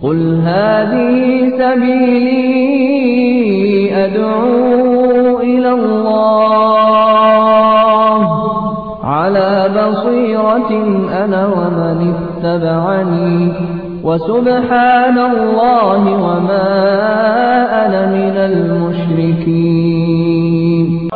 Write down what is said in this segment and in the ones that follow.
قل هذه سبيلي أدعو إلى الله على بصيرة أنا ومن اتبعني وسبحان الله وما أنا من المشركين.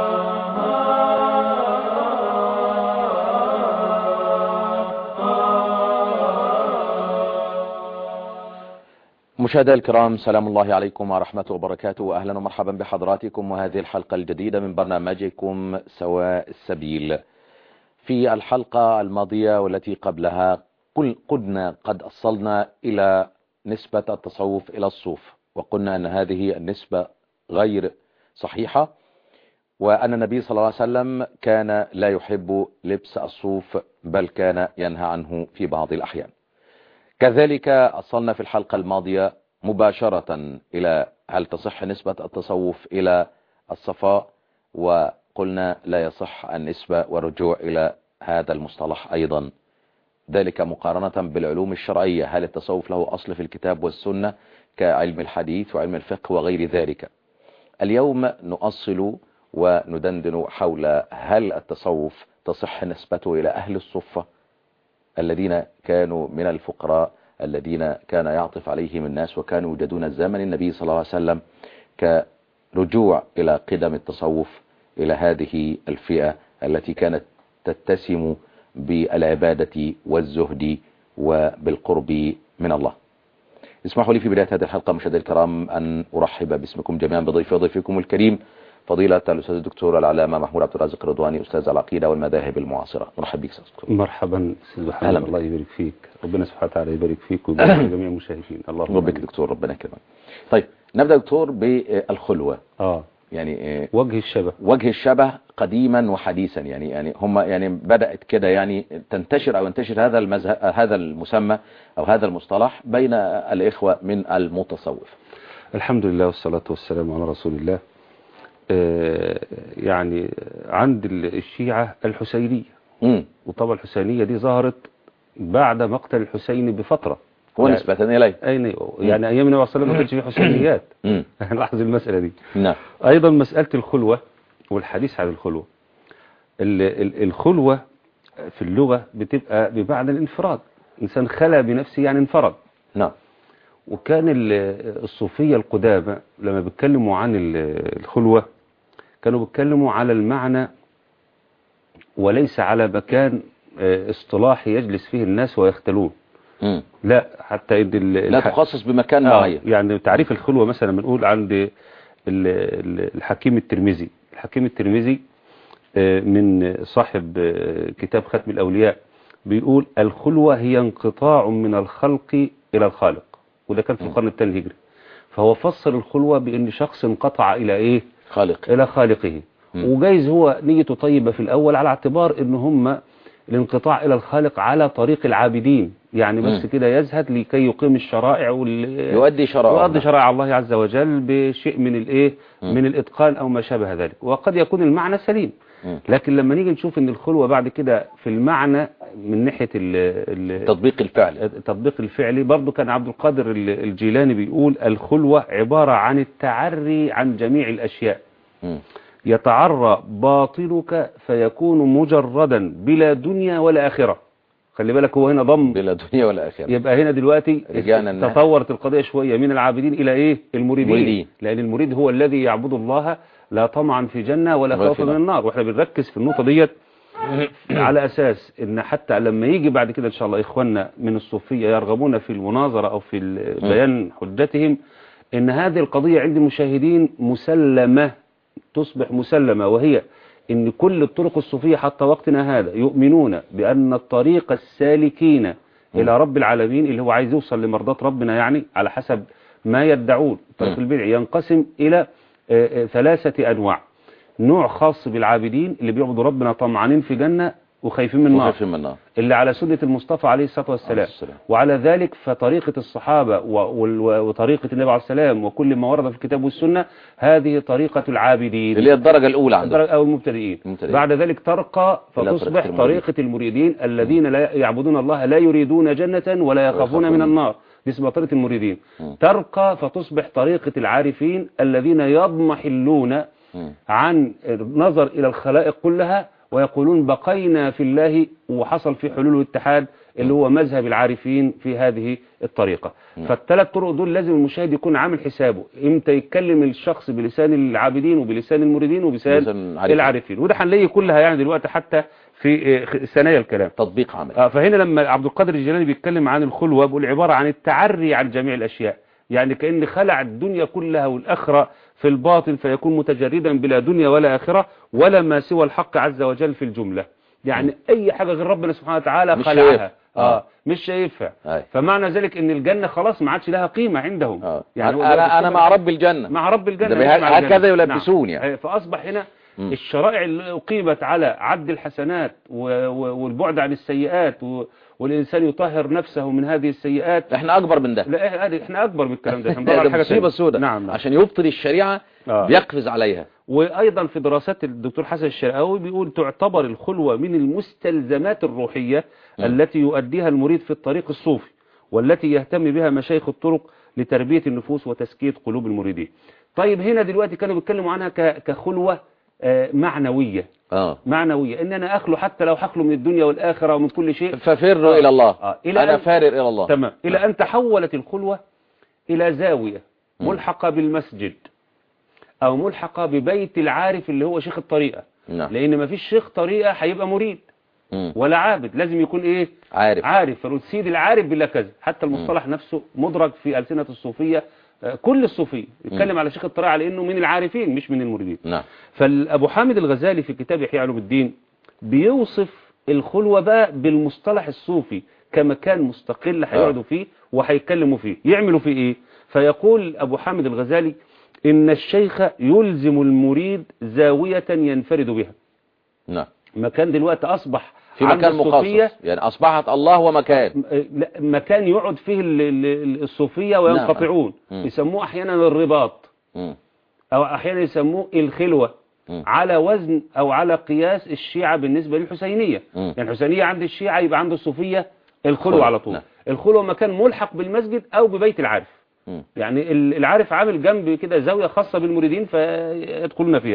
مشاهدينا الكرام، سلام الله عليكم ورحمته وبركاته، أهلا ومرحبا بحضراتكم وهذه الحلقة الجديدة من برنامجكم سواء السبيل. في الحلقة الماضية والتي قبلها قلنا قد أصلنا إلى نسبة التصوف إلى الصوف، وقلنا أن هذه النسبة غير صحيحة، وأن النبي صلى الله عليه وسلم كان لا يحب لبس الصوف بل كان ينهى عنه في بعض الأحيان. كذلك أصلنا في الحلقة الماضية مباشرة إلى هل تصح نسبة التصوف إلى الصفاء، وقلنا لا يصح النسبة والرجوع إلى هذا المصطلح أيضا، ذلك مقارنة بالعلوم الشرعية، هل التصوف له أصل في الكتاب والسنة كعلم الحديث وعلم الفقه وغير ذلك. اليوم نؤصل وندندن حول هل التصوف تصح نسبته إلى أهل الصفة الذين كانوا من الفقراء الذين كان يعطف عليهم الناس وكانوا يوجدون زمن النبي صلى الله عليه وسلم، كرجوع إلى قدم التصوف إلى هذه الفئة التي كانت تتسم بالعبادة والزهد وبالقرب من الله. اسمحوا لي في بداية هذه الحلقة مشاهدينا الكرام أن أرحب باسمكم جميعا بضيفي وضيفكم الكريم فضيلة الأستاذ الدكتور العلامة محمود عبد الرازق الرضواني، أستاذ العقيدة والمذاهب المعاصرة. مرحبا بك دكتور. مرحبا أستاذ محمد، الله يبارك فيك، ربنا سبحانه وتعالى يبارك فيك ويبارك جميع المشاهدين. اللهم بك دكتور، ربنا يكرمك. طيب نبدأ دكتور بالخلوة. يعني وجه الشبه قديما وحديثا، يعني هم بدأت كده تنتشر أو ينتشر هذا المسمى أو هذا المصطلح بين الإخوة من المتصوف. الحمد لله والصلاة والسلام على رسول الله. يعني عند الشيعة الحسينية، وطبعا الحسينية دي ظهرت بعد مقتل الحسين بفترة ونسبة إليه، يعني أيام النبي صلى الله عليه وسلم ما كانش فيه حسينيات. لاحظ المسألة دي. نعم. أيضا مسألة الخلوة والحديث عن الخلوة. الخلوة في اللغة بتبقى بمعنى الانفراد، إنسان خلى بنفسه يعني انفرد. نعم. وكان الصوفية القدامى لما بيتكلموا عن الخلوة كانوا بيتكلموا على المعنى وليس على مكان اصطلاحي يجلس فيه الناس ويختلون. لا، حتى لا تخصص بمكان معين. يعني تعريف الخلوة مثلا بنقول عند الحكيم الترمذي. الحكيم الترمذي من صاحب كتاب ختم الأولياء بيقول الخلوة هي انقطاع من الخلق إلى الخالق، وده كان في القرن الثاني الهجري. فهو فسر الخلوة بأن شخص انقطع إلى إيه؟ خالق. إلى خالقه. وجايز هو نيته طيبة في الأول على اعتبار إن هم الانقطاع إلى الخالق على طريق العابدين، يعني بس كده يزهد لكي يقيم الشرائع يؤدي شرائع الله عز وجل بشيء من الإيه؟ من الإتقان أو ما شابه ذلك. وقد يكون المعنى سليم، لكن لما نيجي نشوف ان الخلوة بعد كده في المعنى من ناحية التطبيق الفعلي برضو كان عبد القادر الجيلاني بيقول الخلوة عبارة عن التعري عن جميع الأشياء، يتعرى باطنك فيكون مجردا بلا دنيا ولا آخرة. خلي بالك هو هنا ضم بلا دنيا ولا آخرة. يبقى هنا دلوقتي تطورت القضية شوية من العابدين إلى إيه؟ المريدين. لأن المريد هو الذي يعبد الله لا طمعا في جنة ولا خوفا من النار. واحنا بنركز في النقطة ديت على أساس إن حتى لما يجي بعد كده إن شاء الله إخواننا من الصوفية يرغبون في المناظرة أو في بيان حجتهم، إن هذه القضية عند المشاهدين مسلمة، تصبح مسلمة، وهي إن كل الطرق الصوفية حتى وقتنا هذا يؤمنون بأن الطريق السالكين إلى رب العالمين اللي هو عايز يوصل لمرضاة ربنا، يعني على حسب ما يدعون طريق البدع، ينقسم إلى 3 أنواع. نوع خاص بالعابدين اللي بيعبدوا ربنا طمعانين في جنة وخايفين من النار، اللي على سنة المصطفى عليه الصلاة والسلام. وعلى ذلك فطريقة الصحابة وطريقة النبي عليه السلام وكل ما ورد في الكتاب والسنة هذه طريقة العابدين اللي هي الدرجة الأولى عندهم، أو المبتدئين. بعد ذلك ترقى فتصبح طريقة المريدين الذين لا يعبدون الله لا يريدون جنة ولا يخافون من النار، دي اسمها طريقة المريدين. ترقى فتصبح طريقة العارفين الذين يضمحلون عن النظر إلى الخلائق كلها ويقولون بقينا في الله، وحصل في حلول الاتحاد اللي هو مذهب العارفين في هذه الطريقة. فالثلاث طرق دول لازم المشاهد يكون عامل حسابه امتى يتكلم الشخص بلسان العابدين وبلسان المريدين وبلسان العارفين، وده هنلاقي كلها يعني دلوقتي حتى في ثنايا الكلام تطبيق عملي. فهنا لما عبد القادر الجيلاني بيتكلم عن الخلوة بيقول عبارة عن التعري عن جميع الأشياء، يعني كأن خلع الدنيا كلها والآخرة في الباطن فيكون متجردا بلا دنيا ولا آخرة ولا ما سوى الحق عز وجل في الجملة، يعني أي حاجة غير ربنا سبحانه وتعالى خلعها مش شايفها. فمعنى ذلك ان الجنة خلاص ما عادش لها قيمة عندهم. يعني انا مع رب الجنة، مع رب الجنة هكذا يلبسون. يعني فاصبح هنا الشرائع اللي اقيمت على عد الحسنات والبعد عن السيئات والإنسان يطهر نفسه من هذه السيئات. احنا أكبر من ده. لا احنا أكبر من الكلام ده. ده مصيبة سوداء. نعم. عشان يبطل الشريعة بيقفز عليها. وأيضا في دراسات الدكتور حسن الشرقاوي بيقول تعتبر الخلوة من المستلزمات الروحية التي يؤديها المريد في الطريق الصوفي، والتي يهتم بها مشايخ الطرق لتربية النفوس وتزكية قلوب المريدين. طيب هنا دلوقتي كانوا بيتكلموا عنها كخلوة معنوية. معنوية ان انا اخلو حتى لو هخلو من الدنيا والاخره ومن كل شيء، ففروا الى الله. انا فارر الى الله. تمام. الى ان تحولت الخلوة الى زاوية ملحقة بالمسجد او ملحقة ببيت العارف اللي هو شيخ الطريقة. لان ما فيش شيخ طريقة هيبقى مريد ولا عابد، لازم يكون ايه؟ عارف. فسيد العارف بلا كذا. حتى المصطلح نفسه مدرج في ألسنة الصوفية، كل الصوفية يتكلم على شيخ الطريقة على انه من العارفين مش من المريدين. فالابو حامد الغزالي في كتاب إحياء علوم الدين بيوصف الخلوة بقى بالمصطلح الصوفي كمكان مستقل هيقعدوا فيه وهيتكلموا فيه. يعملوا فيه ايه؟ فيقول ابو حامد الغزالي ان الشيخ يلزم المريد زاوية ينفرد بها. مكان دلوقتي اصبح في مكان مخصص، يعني اصبحت الله ومكان مكان يقعد فيه الصوفية وينقطعون. يسموه احيانا الرباط او احيانا يسموه الخلوة، على وزن او على قياس الشيعة بالنسبة للحسينية. يعني الحسينية عند الشيعة يبقى عند الصوفية الخلوة على طول. الخلوة مكان ملحق بالمسجد او ببيت العارف. يعني العارف عامل جنب كده زاوية خاصة بالمريدين فيدخلون فيها.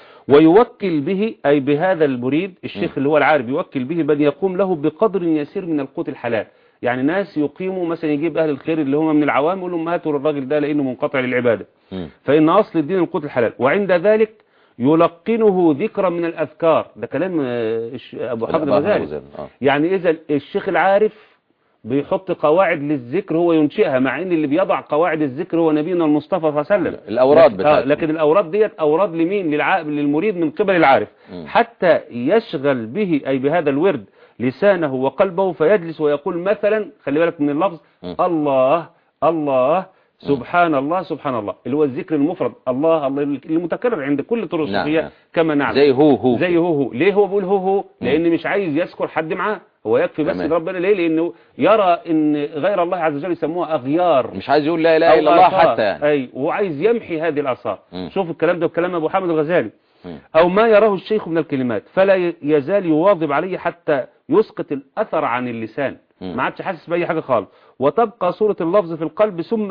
ويوكل به أي بهذا المريد الشيخ اللي هو العارف يوكل به من يقوم له بقدر يسير من القوت الحلال. يعني ناس يقيموا مثلا، يجيب أهل الخير اللي هم من العوام يقول لهم هاتوا الراجل ده لأنه منقطع للعبادة، فإن أصل الدين القوت الحلال. وعند ذلك يلقنه ذكرا من الأذكار. ده كلام أبو حامد الغزالي. يعني إذا الشيخ العارف بيحط قواعد للذكر هو ينشئها، مع ان اللي بيضع قواعد الذكر هو نبينا المصطفى صلى الله عليه وسلم. الاوراد بتاعته. لكن الاوراد ديت اوراد لمين؟ للمريد من قبل العارف، حتى يشغل به اي بهذا الورد لسانه وقلبه، فيجلس ويقول مثلا، خلي بالك من اللفظ، الله الله سبحان الله سبحان الله، اللي هو الذكر المفرد الله الله المتكرر عند كل طرق الصوفيه كما نعلم. زي هو ليه هو بيقول هو؟ لان مش عايز يذكر حد معاه، هو يكفي بس ربنا. ليه؟ لانه يرى ان غير الله عز وجل يسموها اغيار، مش عايز يقول لا اله الا الله حتى يعني. وهو عايز يمحي هذه الاثار. شوف الكلام ده بكلام ابو حامد الغزالي. او ما يراه الشيخ من الكلمات فلا يزال يواظب عليه حتى يسقط الاثر عن اللسان، ما عادش حاسس باي حاجه خالص. وتبقى صورة اللفظ في القلب ثم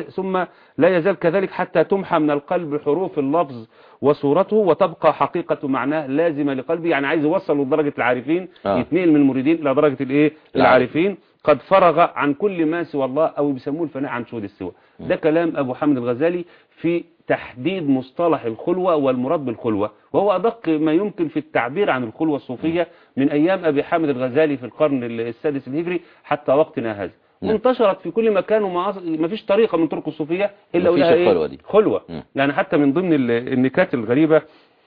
لا يزال كذلك حتى تمحى من القلب حروف اللفظ وصورته، وتبقى حقيقة معناه لازمة لقلبه. يعني عايز يوصل لدرجة العارفين، يتنقل من المريدين إلى درجة الايه؟ العارفين، قد فرغ عن كل ما سوى الله، أو بيسموه الفناء عن شهود السوى. ده كلام أبو حامد الغزالي في تحديد مصطلح الخلوة والمراد بالخلوة، وهو أدق ما يمكن في التعبير عن الخلوة الصوفية من أيام أبي حامد الغزالي في القرن السادس الهجري حتى وقتنا هذا. انتشرت في كل مكان، وما فيش طريقة من طرق الصوفية إلا ولها إيه؟ خلوة. يعني حتى من ضمن النكات الغريبة،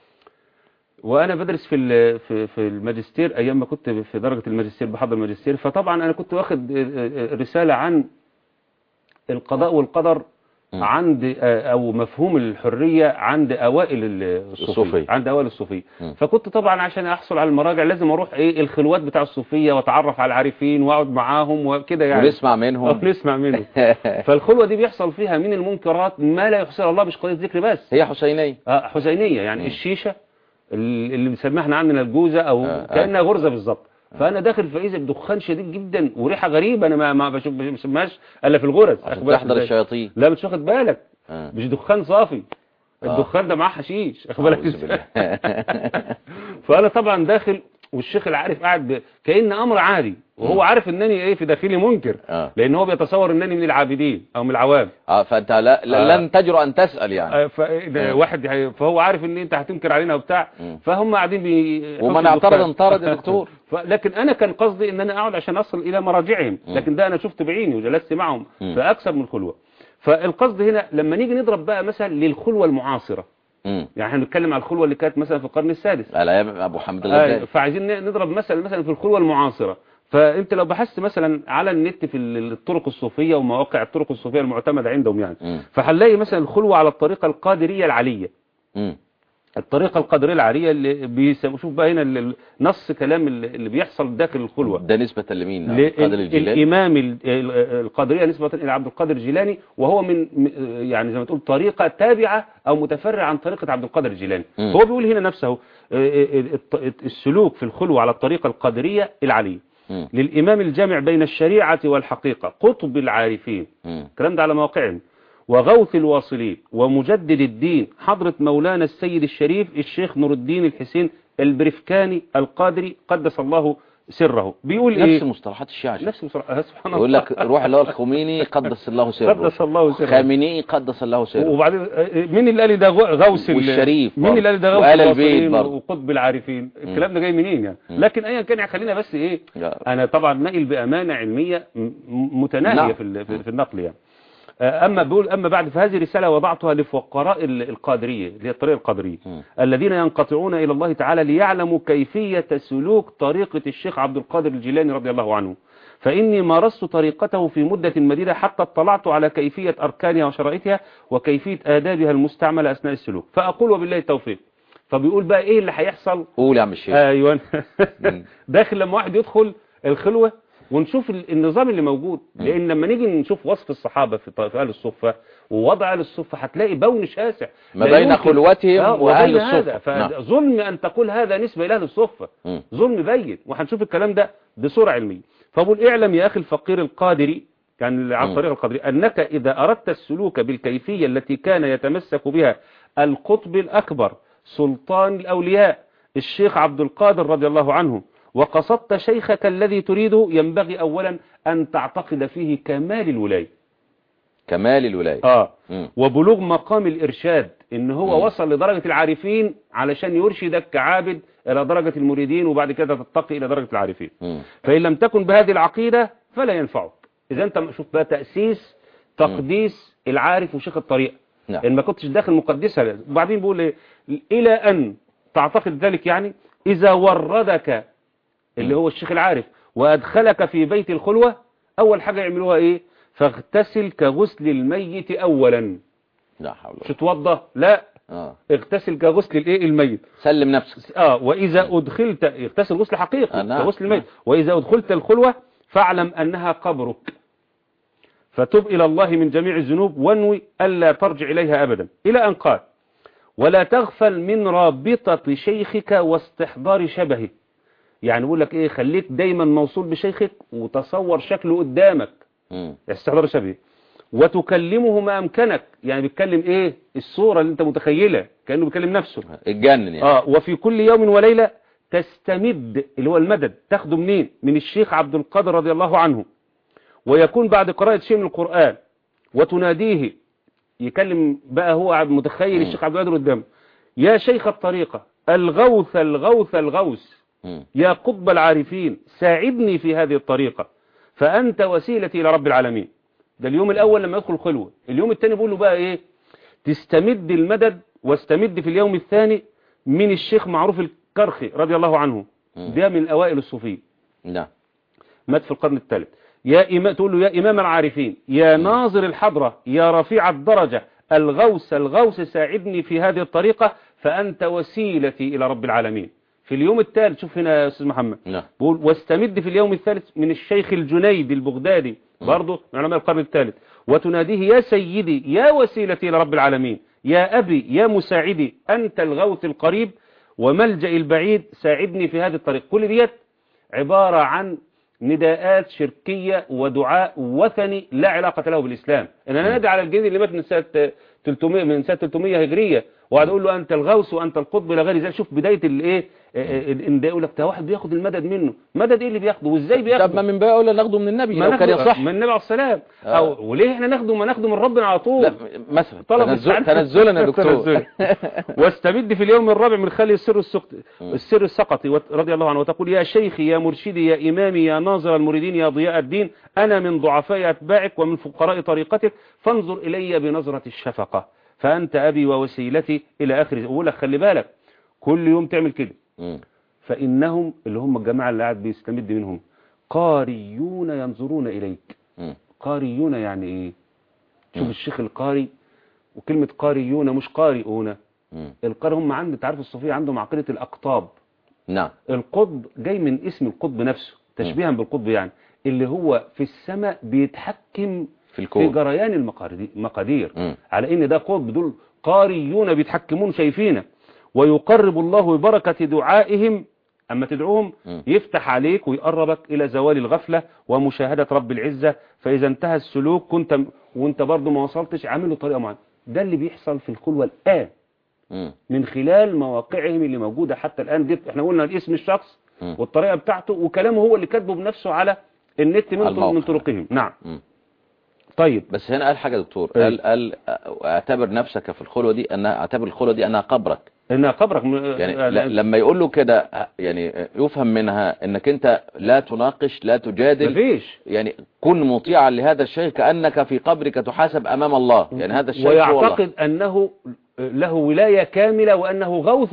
وأنا بدرس في الماجستير أيام ما كنت في درجة الماجستير بحضر الماجستير، فطبعا أنا كنت واخد رسالة عن القضاء والقدر عند او مفهوم الحرية عند اوائل الصوفية، عند اوائل الصوفية. فكنت طبعا عشان احصل على المراجع لازم اروح ايه الخلوات بتاع الصوفية واتعرف على العارفين واقعد معاهم وكده يعني، ونسمع منهم. فالخلوة دي بيحصل فيها من المنكرات ما لا يحصيها الله، مش قضية ذكر بس، هي حسينية. حسينية يعني الشيشة اللي بنسميها احنا عندنا الجوزة او كأنها غرزة بالظبط، فانا داخل فاذا بدخان شديد جدا وريحه غريبه، انا ما بسمعهاش الا في الغرز، تحضر الشياطين. لا مش واخد بالك، مش دخان صافي، الدخان ده معاه حشيش، واخد بالك. فانا طبعا داخل والشيخ العارف قاعد كأن امر عادي، وهو عارف انني ايه في داخلي منكر، لان هو بيتصور انني من العابدين او من العوام. فانت لن تجرؤ ان تسأل يعني. واحد فهو عارف ان انت هتنكر علينا وبتاع، فهم قاعدين ومن اعترض انطرد يا دكتور. لكن انا كان قصدي ان انا اقعد عشان اصل الى مراجعهم، لكن ده انا شفت بعيني وجلست معهم في اكثر من خلوة. فالقصد هنا لما نيجي نضرب بقى مثلا للخلوة المعاصرة، يعني احنا بنتكلم على الخلوة اللي كانت مثلا في القرن السادس على ايام ابو حامد الغزالي، فعايزين نضرب مثلا في الخلوة المعاصرة. فانت لو بحثت مثلا على النت في الطرق الصوفية ومواقع الطرق الصوفية المعتمدة عندهم يعني، فهنلاقي مثلا الخلوة على الطريقة القادرية العالية. الطريقة القادرية العالية اللي بيشوف بقى هنا نص كلام اللي بيحصل داخل الخلوة ده نسبة لمين؟ القادر الجيلاني. الإمام القادرية نسبة إلى عبد القادر الجيلاني، وهو من يعني زي ما تقول طريقة تابعة أو متفرعة عن طريقة عبد القادر الجيلاني. هو بيقول هنا نفسه السلوك في الخلوة على الطريقة القادرية العالية للإمام الجامع بين الشريعة والحقيقة، قطب العارفين، الكلام ده على مواقعهم، وغوث الواصلين، ومجدد الدين، حضرة مولانا السيد الشريف الشيخ نور الدين الحسين البرفكاني القادري قدس الله سره. بيقول نفس ايه؟ المصطلحات الشيعية، نفس المصطلحات، سبحان الله. يقول لك روح اللي هو الخميني قدس الله سره، قدس الله سره، خامنئي قدس الله سره، وبعدين مين اللي قال لي ده غوث والشريف، مين اللي قال لي ده غوث الواصلين وقطب العارفين؟ الكلام ده جاي منين يعني؟ لكن ايا كان خلينا بس ايه، انا طبعا ناقل بامانه علميه متناهيه في النقل يعني. أما بعد فهذه رسالة وضعتها لفقراء القادرية اللي هي الطريقة القادرية الذين ينقطعون إلى الله تعالى ليعلموا كيفية سلوك طريقة الشيخ عبد القادر الجيلاني رضي الله عنه، فإني مارست طريقته في مدة مديدة حتى اطلعت على كيفية أركانها وشرائطها وكيفية آدابها المستعملة أثناء السلوك، فأقول وبالله التوفيق. فبيقول بقى إيه اللي هيحصل؟ قول يا عم الشيخ. أيوة. داخل لما واحد يدخل الخلوة ونشوف النظام اللي موجود، لان لما نيجي نشوف وصف الصحابة في اهل الصفة ووضع اهل الصفة هتلاقي بون شاسع ما بين خلوتهم واهل الصفة. فظلم ان تقول هذا نسبة الى اهل الصفة، ظلم بين، وهنشوف الكلام ده بصورة علمية. فبقول اعلم يا اخي الفقير القادري، كان عن طريق القادري، انك اذا اردت السلوك بالكيفية التي كان يتمسك بها القطب الاكبر سلطان الاولياء الشيخ عبد القادر رضي الله عنه، وقصدت شيخك الذي تريده، ينبغي أولا أن تعتقد فيه كمال الولاية. كمال الولاية. وبلوغ مقام الإرشاد، إن هو وصل لدرجة العارفين علشان يرشدك كعابد إلى درجة المريدين، وبعد كده تتقي إلى درجة العارفين. فإن لم تكن بهذه العقيدة فلا ينفعك. إذا أنت شوف بقى تأسيس تقديس العارف وشيخ الطريقة، إن ما كنتش داخل مقدسها. وبعدين بيقول إيه؟ إلى أن تعتقد ذلك، يعني إذا وردك اللي هو الشيخ العارف وأدخلك في بيت الخلوة، أول حاجة يعملوها إيه؟ فاغتسل كغسل الميت أولا. لا حول. مش توضى، لا، اغتسل كغسل الايه الميت، سلم نفسك. وإذا أدخلت، اغتسل غسل حقيقي كغسل الميت. وإذا أدخلت الخلوة فاعلم أنها قبرك، فتب إلى الله من جميع الذنوب وانوي ألا ترجع إليها أبدا، إلى أن قال ولا تغفل من رابطة شيخك واستحضار شبهه. يعني بيقول لك ايه، خليك دايما موصول بشيخك وتصور شكله قدامك، استحضار شبهه، وتكلمه ما امكنك، يعني بيتكلم ايه الصورة اللي انت متخيلها كأنه بيتكلم نفسه، اتجنن يعني. وفي كل يوم وليلة تستمد، اللي هو المدد، تاخده منين؟ من الشيخ عبد القادر رضي الله عنه، ويكون بعد قراءة شيء من القرآن وتناديه، يكلم بقى هو متخيل الشيخ عبد القادر قدامه، يا شيخ الطريقة الغوث الغوث الغوث، يا قطب العارفين ساعدني في هذه الطريقة فأنت وسيلتي إلى رب العالمين. ده اليوم الأول لما يدخل خلوة. اليوم الثاني بيقول له بقى إيه؟ تستمد المدد، واستمد في اليوم الثاني من الشيخ معروف الكرخي رضي الله عنه، ده من أوائل الصوفية، نعم، مات في القرن الثالث. تقول له يا إمام العارفين، يا ناظر الحضرة، يا رفيع الدرجة، الغوث الغوث ساعدني في هذه الطريقة فأنت وسيلتي إلى رب العالمين. في اليوم الثالث، شوف هنا يا أستاذ محمد، بقول واستمد في اليوم الثالث من الشيخ الجنيد البغدادي برضه من علماء القرن الثالث، وتناديه يا سيدي يا وسيلتي إلى رب العالمين، يا أبي يا مساعدي، أنت الغوث القريب وملجأ البعيد، ساعدني في هذه الطريق. كل ديت عبارة عن نداءات شركية ودعاء وثني لا علاقة له بالإسلام. إن أنا نادي على الجديد اللي مات من سنة 300 هجرية وقعد أقول له أنت الغوث وأنت القطب إلى غير ذلك. شوف بداية الإيه إن ده يقول لك ده واحد بياخد المدد منه. مدد إيه اللي بياخده وإزاي بياخده؟ طب ما من بقى ولا ناخده من النبي لو كان يصح من النبي عليه السلام أو وليه إحنا ناخده ما ناخده من ربنا على طول؟ لا مثلا تنزلا يا دكتور. واستمد في اليوم الرابع من خلي السر السقطي رضي الله عنه وتقول يا شيخي يا مرشدي يا إمامي يا ناظر المريدين يا ضياء الدين أنا من ضعفاء أتباعك ومن فقراء طريقتك فانظر إلي بنظرة الشفقة فأنت أبي ووسيلتي إلى آخر. أقول لك خلي بالك كل يوم تعمل كده. فإنهم اللي هم الجماعة اللي قاعد بيستمد منهم قاريون ينظرون إليك. قاريون يعني إيه؟ شوف الشيخ القاري وكلمة قاريون مش قارئون. القارئ هم عند تعرف الصوفية عندهم عقيدة الأقطاب. نعم. القطب جاي من اسم القطب نفسه تشبيها بالقطب يعني اللي هو في السماء بيتحكم في جريان المقادير على ان ده قطب. دول قاريون بيتحكمون شايفينه ويقرب الله ببركة دعائهم اما تدعوهم يفتح عليك ويقربك الى زوال الغفلة ومشاهدة رب العزة. فاذا انتهى السلوك كنت وانت برضو ما وصلتش عامله طريقة معينة. ده اللي بيحصل في الخلوة الآن من خلال مواقعهم اللي موجودة حتى الآن. دي احنا قلنا الاسم الشخص والطريقة بتاعته وكلامه هو اللي كاتبه بنفسه على النت من طرقهم. نعم. طيب بس هنا قال حاجة يا دكتور. قال اعتبر نفسك في الخلوة دي اعتبر الخلوة دي انها قبرك. انها قبرك يعني لما يقول له كده يعني يفهم منها انك انت لا تناقش لا تجادل مفيش. يعني كن مطيعا لهذا الشيخ كأنك في قبرك تحاسب امام الله. يعني هذا الشيخ ويعتقد انه له ولاية كاملة وانه غوث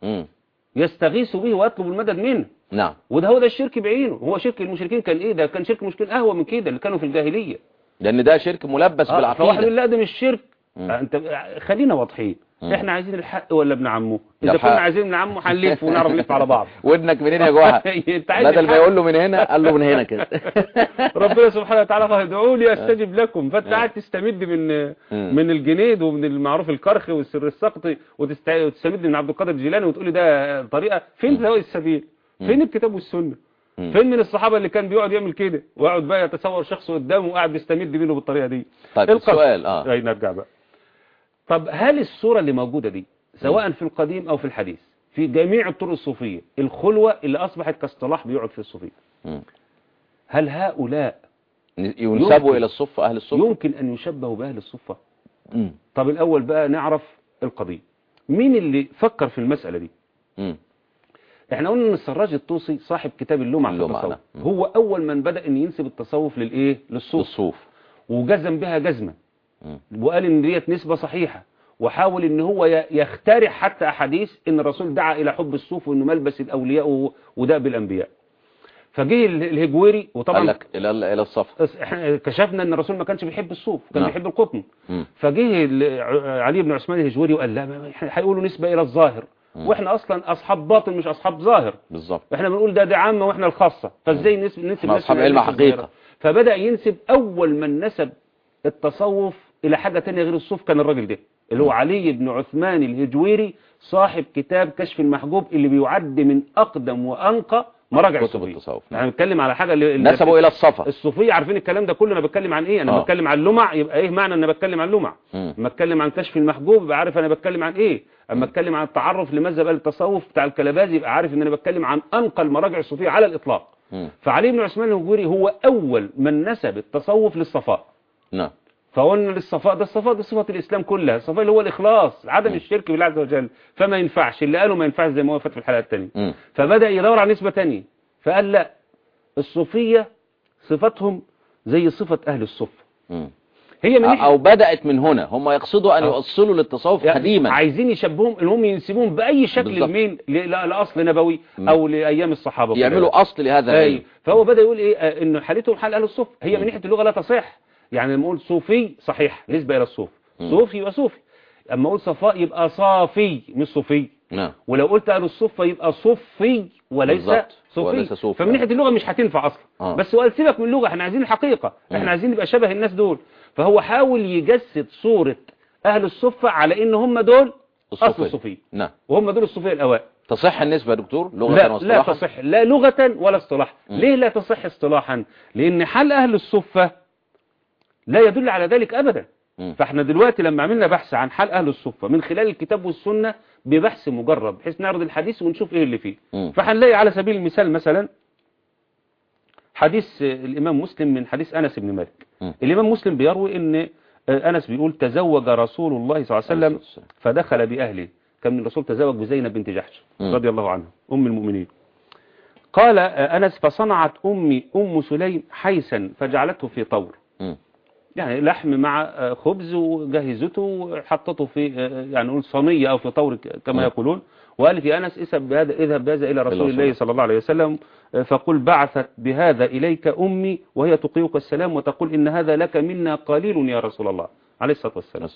يستغيث به ويطلب المدد منه. نعم. وده هو ده الشرك بعينه. هو شرك المشركين كان ايه؟ ده كان شرك المشركين اهوى من كده اللي كانوا في الجاهلية. لأن ده شرك ملبس بالعقيدة. فواحد لا ده مش شرك. انت خلينا واضحين. احنا عايزين الحق ولا ابن عمه؟ اذا كنا عايزين ابن عمه هنلف ونعرف نلف على بعض. ودنك منين يا جوحة؟ بدل ما يقول له من هنا قال له من هنا كده. ربنا سبحانه وتعالى قال ادعوني استجب لكم. فانت قاعد تستمد من الجنيد ومن المعروف الكرخي والسر السقطي وتستمد من عبد القادر الجيلاني وتقول لي ده طريقه. فين سواء السبيل؟ فين الكتاب والسنه؟ فين من الصحابة اللي كان بيقعد يعمل كده ويقعد بقى يتصور شخص قدامه وقاعد بيستمد منه بالطريقة دي؟ طيب السؤال اي نرجع بقى. طب هل الصورة اللي موجودة دي سواء في القديم او في الحديث في جميع الطرق الصوفية الخلوة اللي اصبحت كاصطلاح بيقعد في الصوفية هل هؤلاء ينسبوا الى الصفة اهل الصفة؟ يمكن ان يشبهوا باهل الصفة؟ طب الاول بقى نعرف القضية. مين اللي فكر في المسألة دي؟ احنا قلنا ان السراج الطوسي صاحب كتاب اللمع في التصوف هو اول من بدأ ان ينسب التصوف للصوف وجزم بها جزمة وقال ان ديت نسبة صحيحة وحاول ان هو يخترع حتى احاديث ان الرسول دعا الى حب الصوف وانه ملبس الاولياء ودأب الانبياء. فجه الهجويري وطبعا قال لك الى الصف. احنا كشفنا ان الرسول ما كانش بيحب الصوف كان بيحب القطن. فجه علي بن عثمان الهجويري وقال لا هيقولوا نسبة الى الظاهر واحنا اصلا اصحاب باطن مش اصحاب ظاهر. بالظبط. احنا بنقول ده عامه واحنا الخاصه. فازاي نسب اصحاب علم حقيقه؟ فبدا ينسب اول من نسب التصوف الى حاجه ثانيه غير الصوف كان الراجل ده اللي هو علي بن عثمان الهجويري صاحب كتاب كشف المحجوب اللي بيعد من اقدم وانقى مراجع التصوف. يعني بنتكلم على حاجه اللي نسبوا الى الصفا. الصوفيه عارفين الكلام ده كله. انا بتكلم عن ايه؟ انا بتكلم عن اللمع. يبقى ايه معنى ان انا بتكلم عن اللمع؟ اما اتكلم عن كشف المحجوب يبقى عارف انا بتكلم عن ايه. اما اتكلم عن التعرف لمذهب التصوف بتاع الكلبازي يبقى عارف ان انا بتكلم عن انقى المراجع الصوفيه على الاطلاق. فعلي بن عثمان الهجويري هو اول من نسب التصوف للصفاء. نعم. فقلنا للصفاء ده صفة الإسلام كلها. الصفاء اللي هو الإخلاص عدم الشرك بالله عز وجل. فما ينفعش اللي قالوا ما ينفعش زي ما هو فات في الحلقة الثانية. فبدأ يدور على نسبة ثانيه فقال لا الصوفية صفتهم زي صفة أهل الصفة. هي من أو بدأت من هنا هم يقصدوا أن يوصلوا للتصوف قديما عايزين يشبههم ان هم ينسبوهم بأي شكل لمين لأصل نبوي أو لأيام الصحابة يعملوا أصل لهذا العلم. فهو بدأ يقول إيه إنه حالتهم حال أهل الصفة. هي من ناحية اللغة لا تصح. يعني لما اقول صوفي صحيح نسبة إلى الصوف صوفي يبقى صوفي. اما اقول صفاء يبقى صافي مش صوفي. ولو قلت أهل الصفة يبقى صفي وليس صوفي. فمن ناحية اللغة مش هتنفع أصلا. بس سؤال سيبك من اللغة احنا عايزين الحقيقة. احنا عايزين نبقى شبه الناس دول. فهو حاول يجسد صورة أهل الصفة على إن هم دول أصل الصوفية. وهم دول الصوفية الأوائل. تصح النسبة يا دكتور لغة واصطلاحا؟ لا تصح، لا لغة ولا اصطلاحا. ليه لا تصح اصطلاحا؟ لأن حال أهل الصفة لا يدل على ذلك أبدا. فاحنا دلوقتي لما عملنا بحث عن حال أهل الصفة من خلال الكتاب والسنة ببحث مجرد، بحيث نعرض الحديث ونشوف ايه اللي فيه، فهنلاقي على سبيل المثال مثلا حديث الإمام مسلم من حديث أنس بن مالك. الإمام مسلم بيروي ان أنس بيقول تزوج رسول الله صلى الله عليه وسلم فدخل بأهله. كان من الرسول تزوج بزينب بنت جحش رضي الله عنها أم المؤمنين. قال أنس فصنعت أمي أم سليم حيثا فجعلته في طور، يعني لحم مع خبز وجهزته وحطته في يعني نقول صينية أو في طور كما يقولون، وقالت يا أنس اذهب بهذا إلى رسول الله صلى الله عليه وسلم فقل بعثت بهذا إليك أمي وهي تقيك السلام وتقول إن هذا لك منا قليل يا رسول الله عليه الصلاة والسلام.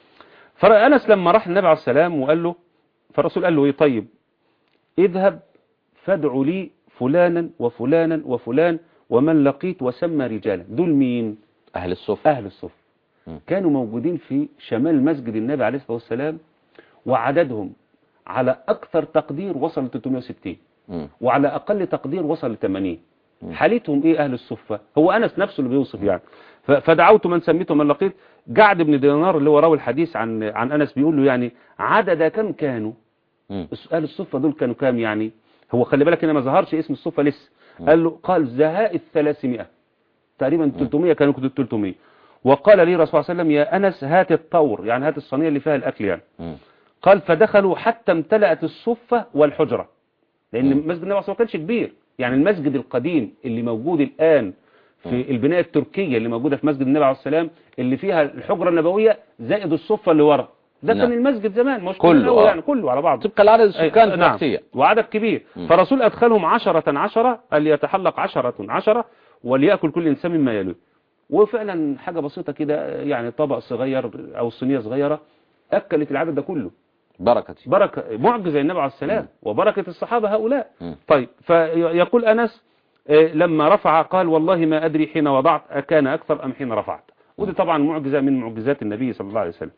فأنس لما راح النبي عليه السلام وقال له، فالرسول قال له ايه طيب اذهب فادعوا لي فلانا وفلانا وفلان ومن لقيت وسمى رجالا. دول مين؟ أهل الصف. أهل الصف كانوا موجودين في شمال مسجد النبي عليه الصلاة والسلام، وعددهم على أكثر تقدير وصل ل 360 وعلى أقل تقدير وصل ل 80. حالتهم إيه أهل الصفة؟ هو أنس نفسه اللي بيوصف يعني. فدعوت من سميته من لقيت. جعد بن دينار اللي هو راوي الحديث عن أنس بيقول له يعني عدد كم كانوا أهل الصفة دول كانوا كام يعني. هو خلي بالك هنا ما ظهرش اسم الصفة لسه. قال زهاء 300 تقريبا 300 كانوا 300. وقال لي رسول الله صلى الله عليه وسلم يا أنس هات الطور، يعني هات الصينية اللي فيها الأكل يعني. قال فدخلوا حتى امتلأت الصفة والحجرة، لأن مسجد النبي صلى الله عليه وسلم ما كانش كبير. يعني المسجد القديم اللي موجود الآن في البناية التركية اللي موجودة في مسجد النبي عليه السلام اللي فيها الحجرة النبوية زائد الصفة اللي ورا، ده كان المسجد زمان مش كله يعني كله على بعض طبقا لعدد السكان النفسية. وعدد كبير. فالرسول أدخلهم 10 قال ليتحلق 10 وليأكل كل إنسان مما يليه. وفعلا حاجة بسيطة كده يعني طبق صغير أو صينية صغيرة أكلت العدد ده كله. بركة معجزة النبي عليه السلام وبركة الصحابة هؤلاء. طيب فيقول أنس لما رفع قال والله ما أدري حين وضعت أكان أكثر أم حين رفعت. ودي طبعا معجزة من معجزات النبي صلى الله عليه وسلم.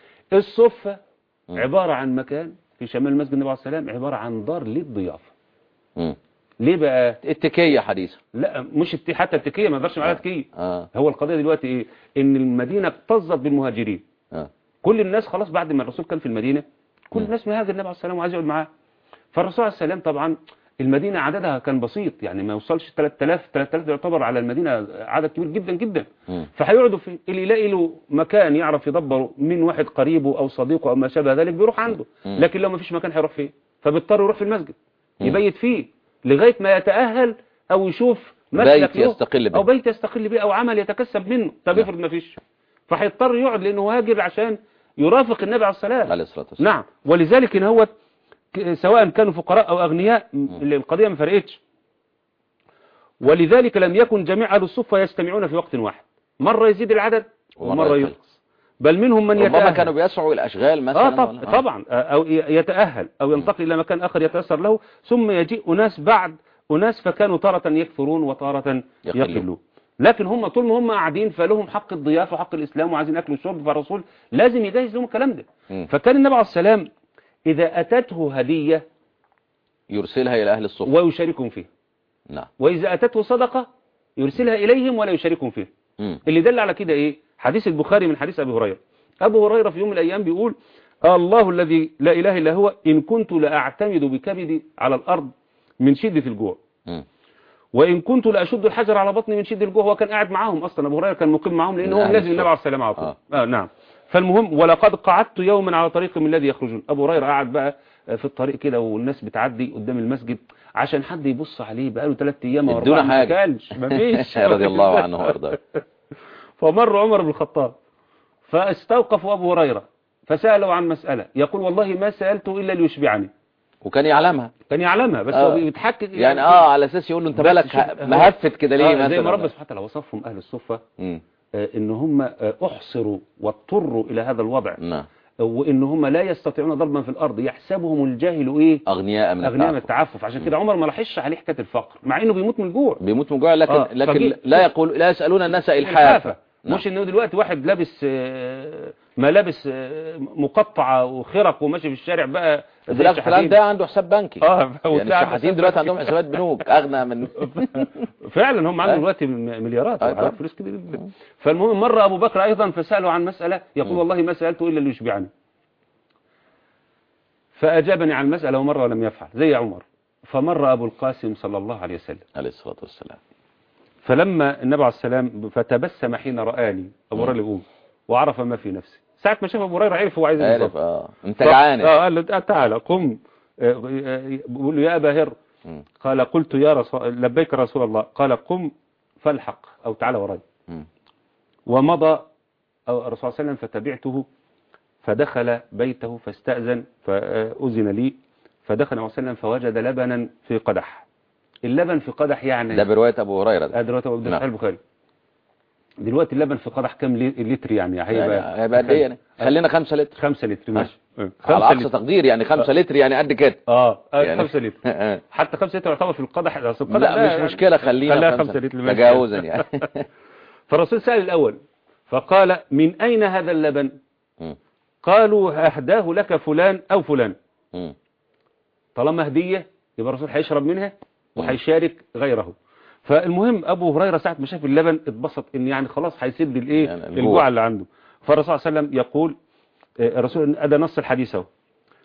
الصفة عبارة عن مكان في شمال مسجد النبي عليه السلام عبارة عن دار للضيافة. ليه بقى؟ اتكية حديثة. لا مش حتى اتكية، ما نقدرش معاها اتكية. هو القضية دلوقتي ايه؟ ان المدينة اكتظت بالمهاجرين. كل الناس خلاص بعد ما الرسول كان في المدينة كل الناس مهاجر النبي عليه السلام وعايز يقعد معاه. فالرسول عليه السلام طبعا المدينة عددها كان بسيط يعني ما يوصلش 3000 يعتبر على المدينة عدد كبير جدا جدا. فهيقعدوا في اللي يلاقي له مكان يعرف يدبره من واحد قريبه او صديقه او ما شابه ذلك بيروح عنده. لكن لو ما فيش مكان هيروح فيه فبيضطر يروح في المسجد يبيت فيه لغاية ما يتأهل او يشوف بيت يستقل به او بيت يستقل به او عمل يتكسب منه. طب افرض ما فيش فهيضطر يقعد لانه هاجر عشان يرافق النبي عليه الصلاة والسلام. نعم. ولذلك ان هو سواء كانوا فقراء او اغنياء القضية ما فرقتش. ولذلك لم يكن جميع اهل الصفة يجتمعون في وقت واحد، مرة يزيد العدد ومرة ينقص. بل منهم من يتأهل. ربما كانوا بيسعوا الاشغال مثلا. طبعا او يتأهل او ينتقل الى مكان اخر يتأثر له، ثم يجيء اناس بعد اناس فكانوا تارة يكثرون وتارة يقلون. لكن هم طول ما هم قاعدين فلهم حق الضيافة وحق الإسلام وعايزين أكل وشرب، فالرسول لازم يجهز لهم الكلام ده. فكان النبي عليه السلام إذا أتته هدية يرسلها إلى أهل الصفة ويشاركهم فيها. نعم. وإذا أتته صدقة يرسلها إليهم ولا يشاركهم فيها. اللي دل على كده إيه؟ حديث البخاري من حديث أبي هريرة. أبو هريرة في يوم من الأيام بيقول الله الذي لا إله إلا هو إن كنت لأعتمد بكبدي على الأرض من شدة الجوع وإن كنت لأشد الحجر على بطني من شدة الجوع. هو كان قاعد معاهم أصلا أبو هريرة كان مقيم معاهم لأنه لازم النبي عليه السلام على طول. نعم. فالمهم ولقد قعدت يوما على طريق من الذي يخرجون. أبو هريرة قاعد بقى في الطريق كده والناس بتعدي قدام المسجد عشان حد يبص عليه بقاله 3 أيام و4 ما كانش مفيش رضي الله عنه وارضاه. فمر عمر بن الخطاب فاستوقفوا أبو هريرة فسألوا عن مسألة يقول والله ما سألته إلا ليشبعني. وكان يعلمها بس هو بيتحكي يعني على اساس يقول له انت بالك مهفت كده ليه مثلا. زي ما ربنا سبحانه وتعالى وصفهم اهل الصفه ان هم احصروا واضطروا الى هذا الوضع. وان هم لا يستطيعون ضربا في الارض يحسبهم الجاهل ايه اغنياء من التعفف. عشان كده عمر ما لحش عليه حكايه الفقر مع انه بيموت من الجوع لكن لا يسالون الناس الحافه. مش انه دلوقتي واحد لابس ملابس مقطعة وخرق وماشي في الشارع بقى زي الشحاتين ده عنده حساب بنكي. يعني الشحاتين دلوقتي عندهم حسابات بنوك اغنى من فعلا هم عندهم دلوقتي مليارات فلوس كتير. فالمهم مرة ابو بكر ايضا فسأله عن مسألة يقول والله ما سألته الا اللي يشبعني، فاجابني عن المسألة ومرة لم يفعل زي عمر. فمر ابو القاسم صلى الله عليه وسلم عليه الصلاة والسلام، فلما النبي عليه السلام فتبسم حين رآني ابو هريره يقول وعرف ما في نفسي. ساعة ما شاف ابو هريره عرف هو عايز ايه بالظبط. انت جعان. قال له تعالى قم. بيقول له يا ابا هر. قال قلت يا رسول لبيك رسول الله. قال قم فالحق او تعالى وراي. ومضى الرسول صلى الله عليه وسلم فتبعته فدخل بيته فاستأذن فأذن لي، فدخل النبي صلى الله عليه وسلم فوجد لبنا في قدح. اللبن في قدح يعني ده برواية ابو هريره ده. ده رواية ابو هريره البخاري. دلوقتي اللبن في قدح كام لتر يعني؟ هيبقى قد ايه يعني؟ خلينا 5 لتر. 5 لتر ماشي. على اقصى تقدير يعني 5 لتر يعني قد كده. يعني 5 لتر. حتى 5 لتر يعتبر في القدح. لا مش مشكلة، خلينا 5 لتر تجاوزا يعني. فالرسول سأل الأول فقال من أين هذا اللبن؟ قالوا أهداه لك فلان أو فلان. طالما هدية يبقى الرسول هيشرب منها وهيشارك غيره. فالمهم أبو هريرة ساعة ما شاف اللبن اتبسط إن يعني خلاص هيسد الإيه يعني الجوع اللي عنده. فالرسول صلى الله عليه وسلم يقول الرسول أدى نص الحديث اهو.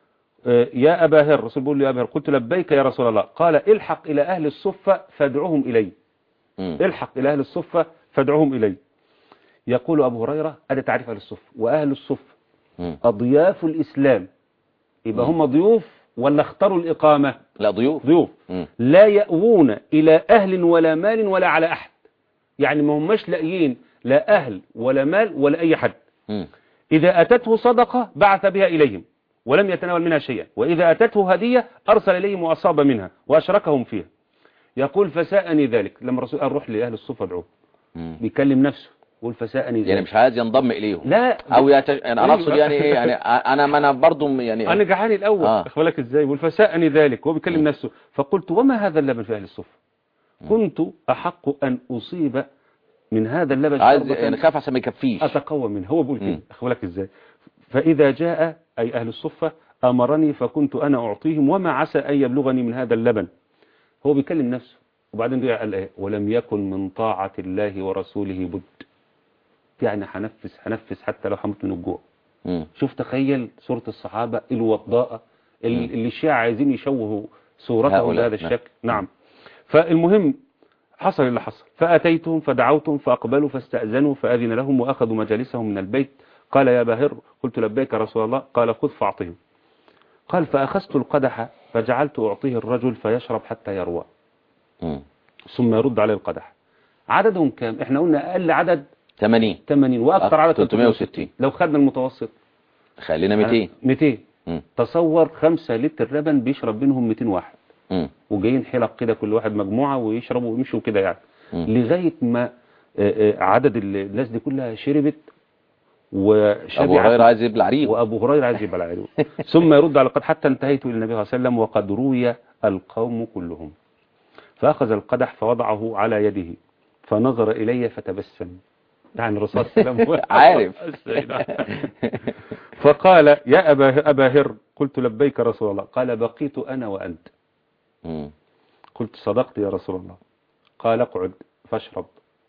يا أبا هر، الرسول بيقول له يا أبا هر، قلت لبيك يا رسول الله. قال الحق إلى أهل الصفة فادعوهم إلي. الحق إلى أهل الصفة فادعوهم إلي. يقول أبو هريرة أدى تعريف أهل الصفة. وأهل الصفة أضياف الإسلام، يبقى هم ضيوف ولا اختاروا الإقامة؟ لا ضيوف. لا يأوون إلى أهل ولا مال ولا على أحد، يعني ما هماش لاقيين لا أهل ولا مال ولا أي حد. إذا أتته صدقة بعث بها إليهم ولم يتناول منها شيئا، وإذا أتته هدية أرسل إليهم وأصاب منها وأشركهم فيها. يقول فساءني ذلك. لما الرسول قال روح لأهل الصفة ادعوه، بيكلم نفسه يقول فساءني ذلك، يعني مش عايز ينضم إليهم لا أو أنا أقصد يعني إيه يعني أنا برضو يعني أنا جعاني الأول أخبر لك إزاي. يقول فساءني ذلك وهو بيكلم نفسه. فقلت وما هذا اللبن في أهل الصفة؟ كنت أحق أن أصيب من هذا اللبن عايز يعني خاف عشان ما يكفيش أتقوى منه. هو بيقول كده أخبر لك إزاي. فإذا جاء أي أهل الصفة أمرني فكنت أنا أعطيهم وما عسى أن يبلغني من هذا اللبن. هو بيكلم نفسه. وبعدين رجع قال إيه ولم يكن من طاعة الله ورسوله بد، يعني هنفس حتى لو هموت من الجوع. شوف تخيل صورة الصحابة الوضاءة اللي الشيعة عايزين يشوهوا صورتهم بهذا الشكل. نعم. فالمهم حصل اللي حصل. فأتيتهم فدعوتهم فأقبلوا فاستأذنوا فأذن لهم وأخذوا مجالسهم من البيت. قال يا باهر قلت لبيك رسول الله. قال خذ فأعطهم. قال فأخذت القدح فجعلت أعطيه الرجل فيشرب حتى يروى ثم يرد عليه القدح. عددهم كام؟ احنا قلنا أقل عدد 80 وأكثر عدد 360. لو خدنا المتوسط خلينا 200. تصور 5 لتر لبن بيشرب منهم 200 واحد. وجايين حلق كده كل واحد مجموعة ويشربوا ويمشوا كده يعني. لغاية ما عدد الناس دي كلها شربت وشبعت. أبو هريرة عايز يبلع ريق. وأبو هريرة عايز يبلع ريق. ثم يرد على القدح حتى انتهيت إلى النبي صلى الله عليه وسلم وقد روي القوم كلهم. فأخذ القدح فوضعه على يده فنظر إلي فتبسم. يعني الرسول صلى الله عليه وسلم عارف. فقال يا أبا هر قلت لبيك رسول الله. قال بقيت أنا وأنت. قلت صدقت يا رسول الله. قال اقعد فاشرب.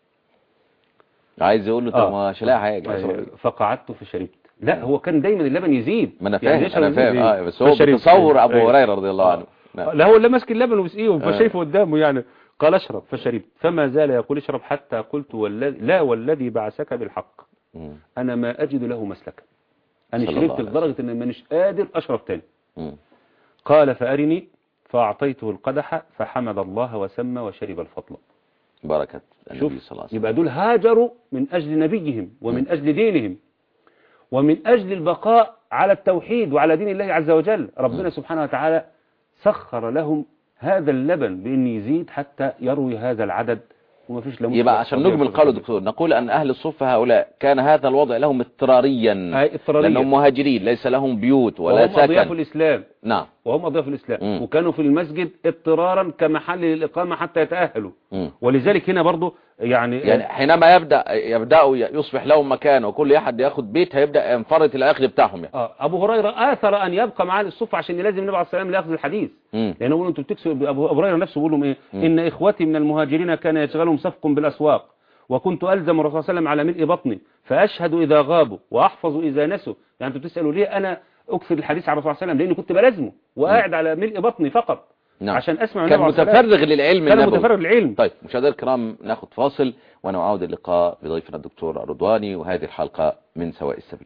عايز يقول له طب ما لاقي حاجه. فقعدت فشربت. لا هو كان دايما اللبن يزيد. ما انا فاهم يعني انا فاهم بس هو بتصور ابو هريره رضي الله عنه. لا هو اللي ماسك اللبن وبيسقيهم فشايفه قدامه يعني. قال اشرب فشربت. فما زال يقول اشرب حتى قلت لا والذي بعثك بالحق انا ما اجد له مسلكا. انا شربت لدرجه ان مانيش قادر اشرب تاني. قال فارني فاعطيته القدح فحمد الله وسمى وشرب الفضل. بركة النبي صلى الله عليه وسلم. يبقى دول هاجروا من أجل نبيهم ومن أجل دينهم ومن أجل البقاء على التوحيد وعلى دين الله عز وجل. ربنا سبحانه وتعالى سخر لهم هذا اللبن بأن يزيد حتى يروي هذا العدد وما فيش لهم. يبقى عشان نجمل قوله دكتور نقول أن أهل الصفة هؤلاء كان هذا الوضع لهم اضطراريا لأنهم مهاجرين ليس لهم بيوت ولا سكن. وهم أضياف الإسلام. نعم. وهم أضياف الإسلام، وكانوا في المسجد اضطرارا كمحل للإقامة حتى يتأهلوا. ولذلك هنا برضو يعني حينما يبدأوا يصبح لهم مكان وكل أحد ياخد بيت هيبدأ ينفرط الأخذ بتاعهم يعني. أبو هريرة آثر أن يبقى مع الصفة عشان يلازم النبي عليه الصلاة والسلام ليأخذ الحديث، لأنه يقول أنتم بتكسوا. أبو هريرة نفسه يقول لهم إيه؟ إن إخوتي من المهاجرين كان يشغلهم سفق بالأسواق، وكنت ألزم الرسول صلى الله عليه وسلم على ملء بطني فأشهد إذا غابوا وأحفظ إذا نسوا. يعني أنتم بتسألوا ليه أنا أكثر الحديث على الرسول صلى الله عليه وسلم؟ لأني كنت بلازمه وقاعد على ملء بطني فقط عشان أسمع. كان متفرغ للعلم، كان متفرغ للعلم. طيب مشاهدينا الكرام، ناخذ فاصل ونعود اللقاء بضيفنا الدكتور الرضواني، وهذه الحلقة من سواء السبيل.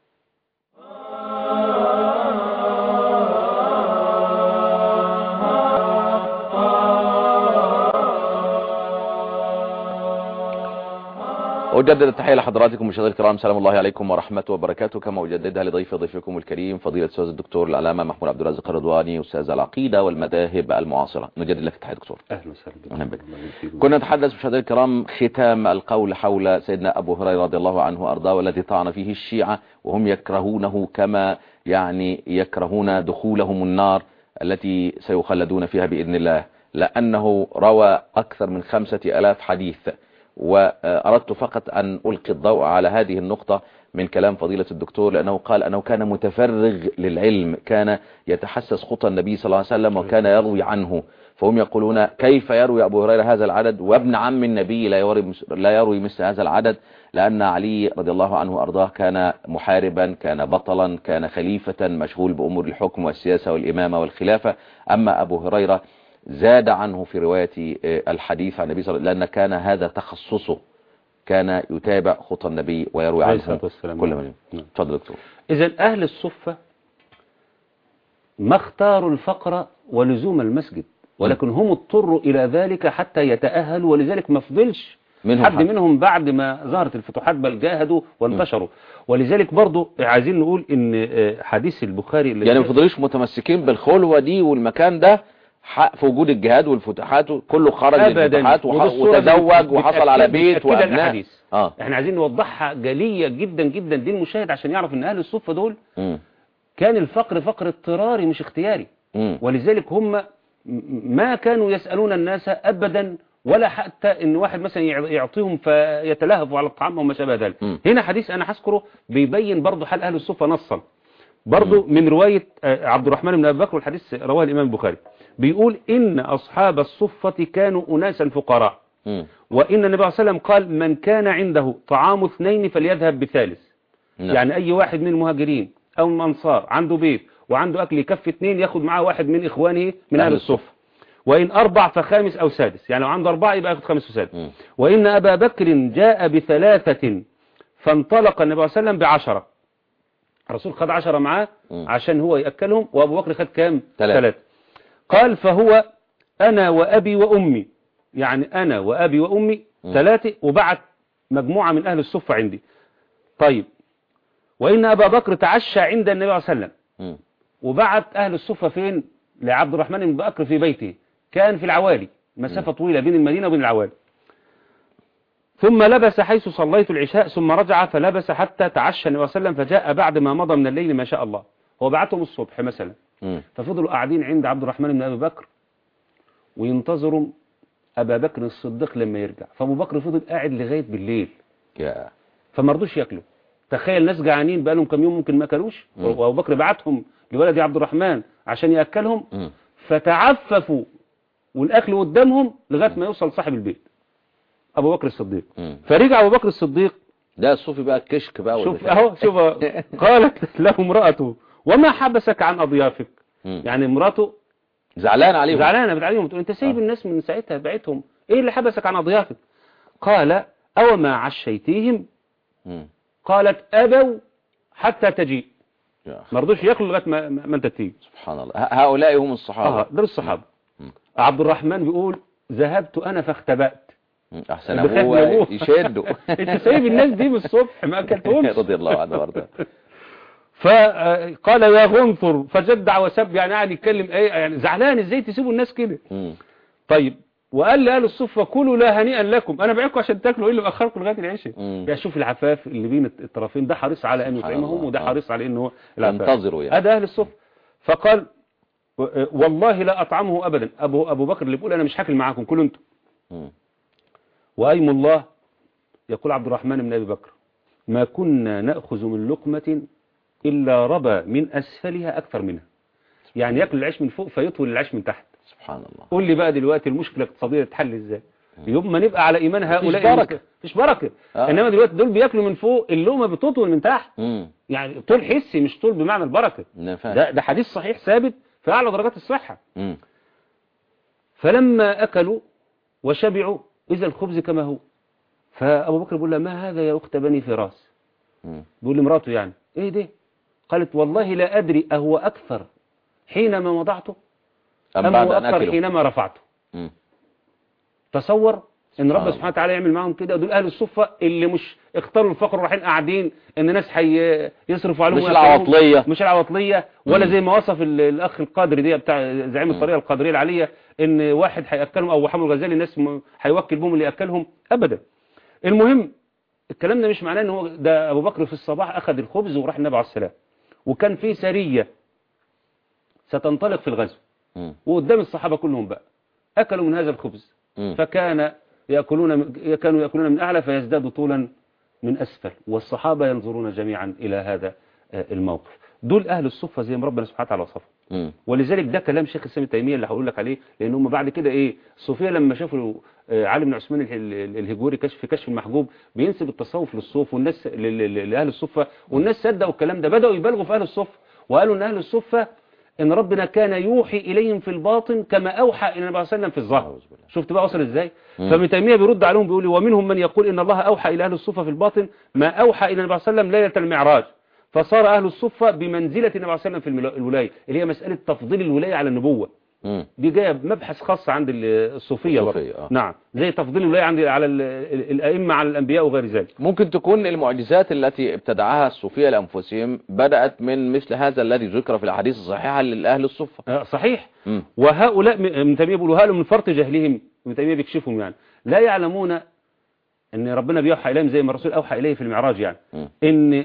أجدد التحية لحضراتكم مشاهدينا الكرام، سلام الله عليكم ورحمته وبركاته، كما أجددها ضيفكم الكريم فضيلة الأستاذ الدكتور العلامة محمود عبد الرازق الرضواني، أستاذ العقيدة والمذاهب المعاصرة. نجدد لك التحية دكتور. أهلا وسهلا بك. كنا نتحدث مشاهدينا الكرام ختام القول حول سيدنا أبو هريرة رضي الله عنه وأرضاه، والذي طعن فيه الشيعة وهم يكرهونه كما يعني يكرهون دخولهم النار التي سيخلدون فيها بإذن الله، لأنه روى أكثر من 5000 حديث. وأردت فقط أن ألقي الضوء على هذه النقطة من كلام فضيلة الدكتور، لأنه قال أنه كان متفرغ للعلم، كان يتحسس خطى النبي صلى الله عليه وسلم وكان يروي عنه. فهم يقولون كيف يروي أبو هريرة هذا العدد وابن عم النبي لا يروي مثل هذا العدد؟ لأن علي رضي الله عنه وأرضاه كان محاربا، كان بطلا، كان خليفة مشغول بأمور الحكم والسياسة والإمامة والخلافة. أما أبو هريرة زاد عنه في رواية الحديث عن النبي صلى الله عليه وسلم، لأن كان هذا تخصصه، كان يتابع خطى النبي ويروي عنه كل ما. تفضل دكتور. إذن أهل الصفة ما اختاروا الفقر ولزوم المسجد، ولكن هم اضطروا إلى ذلك حتى يتأهلوا، ولذلك ما فضلش حد منهم بعد ما ظهرت الفتوحات، بل جاهدوا وانتشروا. ولذلك برضو عايزين نقول إن حديث البخاري يعني ما فضلوش متمسكين بالخلوة دي والمكان ده في وجود الجهاد والفتوحات، كله خرج الفتوحات وتزوج وحصل على بيت وأبناء. احنا عايزين نوضحها جلية جدا جدا دي المشاهد عشان يعرف ان اهل الصفة دول كان الفقر فقر اضطراري مش اختياري. ولذلك هم ما كانوا يسألون الناس ابدا، ولا حتى ان واحد مثلا يعطيهم فيتلهفوا على الطعام وما شابه ذلك. هنا حديث انا هذكره بيبين برضو حال اهل الصفة نصا، برضو من رواية عبد الرحمن بن ابي بكر، والحديث رواه الامام البخاري، بيقول إن أصحاب الصفة كانوا أناسا فقراء، وإن النبي صلى الله عليه وسلم قال من كان عنده طعام 2 فليذهب ب3. يعني أي واحد من المهاجرين أو من الأنصار عنده بيت وعنده أكل يكفي 2، ياخد معاه واحد من إخوانه من أهل الصفة. وإن 4 ف5 أو 6، يعني لو عنده 4 يبقى ياخد 5 و6. وإن أبا بكر جاء ب3 فانطلق النبي صلى الله عليه وسلم ب10. الرسول خد 10 معاه عشان هو يأكلهم، وأبو بكر خد كام؟ 3. قال فهو أنا وأبي وأمي، يعني أنا وأبي وأمي 3، وبعت مجموعة من أهل الصفة عندي. طيب وإن أبا بكر تعشى عند النبي صلى الله عليه وسلم، وبعت أهل الصفة فين؟ لعبد الرحمن بن بكر في بيته، كان في العوالي، مسافة طويلة بين المدينة وبين العوالي. ثم لبس حيث صليت العشاء، ثم رجع فلبس حتى تعشى النبي صلى الله عليه وسلم، فجاء بعد ما مضى من الليل ما شاء الله. هو بعتهم الصبح مثلا، ففضلوا قاعدين عند عبد الرحمن بن أبي بكر وينتظروا أبا بكر الصديق لما يرجع. فأبو بكر فضل قاعد لغاية بالليل، فما رضوش ياكلوا. تخيل ناس جعانين بقالهم كم يوم ممكن ما اكلوش، وأبو بكر بعتهم لولد عبد الرحمن عشان يأكلهم، فتعففوا والأكل قدامهم لغاية ما يوصل صاحب البيت أبو بكر الصديق. فرجع أبو بكر الصديق، ده الصوفي بقى الكشك بقى، شوف اهو شوف قالت له امرأته وما حبسك عن أضيافك. يعني امرأته زعلانة عليهم، زعلانة بتعليهم، بتقول انت سايب الناس من ساعتها بعتهم، ايه اللي حبسك عن أضيافك؟ قال أو ما عشيتيهم؟ قالت أبوا حتى تجيء، ما رضوش ياكلوا لغايه ما انت تيجي. سبحان الله، هؤلاء هم الصحابة. دول الصحابة. عبد الرحمن بيقول ذهبت أنا فاختبأت. أحسن أبوه يشدوا. انت سايب الناس دي من الصبح ما أكلتهمش. رضي الله عنه وارضاه. فقال يا غنثر فجدع وسب، يعني قاعد يتكلم ايه، يعني زعلان ازاي تسيبوا الناس كده. طيب وقال لأهل الصفة كلوا لا هنيئا لكم، انا بعكم عشان تاكلوا، ايه اللي مأخركم لغايه العشاء؟ يعني شوف العفاف اللي بين الطرفين، ده حريص على ان يطعمهم وده حريص على انه ينتظروا يعني. هذا اهل الصفة. فقال والله لا أطعمه أبدا. أبو بكر اللي بيقول أنا مش هاكل معاكم كلوا انتم. وأيم الله يقول عبد الرحمن بن أبي بكر ما كنا نأخذ من لقمة إلا ربى من أسفلها أكثر منها. يعني يأكل العيش من فوق فيطول العيش من تحت. سبحان الله. قول لي بقى دلوقتي المشكلة الاقتصادية تتحل ازاي؟ يوم ما نبقى على إيمان هؤلاء مفيش بركة. إنما دلوقتي دول بياكلوا من فوق اللقمة بتطول من تحت. يعني طول حسي مش طول بمعنى البركة. ده حديث صحيح ثابت في أعلى درجات الصحة. فلما أكلوا وشبعوا إذا الخبز كما هو. فأبو بكر بيقول لها ما هذا يا أخت بني فراس؟ بيقول لمراته يعني إيه ده؟ قالت والله لا أدري أهو أكثر حينما وضعته أم هو أكثر حينما رفعته. تصور ان رب سبحانه وتعالى يعمل معهم كده. دول اهل الصفه اللي مش اختاروا الفقر ورايحين قاعدين ان ناس يصرفوا عليهم مش العواطليه ولا زي ما وصف الاخ القادري دي بتاع زعيم الطريقه القادريه العاليه ان واحد هياكلهم او حمو الغزالي الناس هيوكل بهم اللي ياكلهم ابدا. المهم الكلام ده مش معناه ان هو ده ابو بكر في الصباح اخذ الخبز وراح النبي عليه السلام وكان في سريه ستنطلق في الغزو وقدام الصحابه كلهم بقى اكلوا من هذا الخبز فكانوا يأكلون من أعلى فيزداد طولا من أسفل والصحابة ينظرون جميعا إلى هذا الموقف. دول أهل الصفة زي ما ربنا سبحانه وتعالى وصفهم. ولذلك ده كلام شيخ الإسلام تيمية اللي هقول لك عليه لأن هم بعد كده إيه الصوفية لما شافوا علي بن عثمان الهجوري في كشف المحجوب بينسب التصوف للصوف والناس لأهل الصفة والناس صدقوا الكلام ده بدأوا يبالغوا في أهل الصفة وقالوا إن أهل الصفة إن ربنا كان يوحي إليهم في الباطن كما أوحى إلى النبي صلى الله عليه وسلم في الظاهر. شفت بقى وصل إزاي؟ فابن تيمية بيرد عليهم بيقول ومنهم من يقول إن الله أوحى إلى أهل الصفة في الباطن ما أوحى إلى النبي صلى الله عليه وسلم ليلة المعراج فصار أهل الصفة بمنزلة النبي صلى الله عليه وسلم في الولاية اللي هي مسألة تفضيل الولاية على النبوة. دي جايه بمبحث خاص عند الصوفية نعم زي تفضيل الولاية على الأئمة على الأنبياء وغير ذلك. ممكن تكون المعجزات التي ابتدعها الصوفية لأنفسهم بدأت من مثل هذا الذي ذكر في الأحاديث الصحيحة للأهل الصفة. صحيح. وهؤلاء ابن تيمية بيقولوا هؤلاء من فرط جهلهم ابن تيمية بيكشفهم يعني لا يعلمون ان ربنا بيوحى إليهم زي ما الرسول أوحى إليه في المعراج يعني ان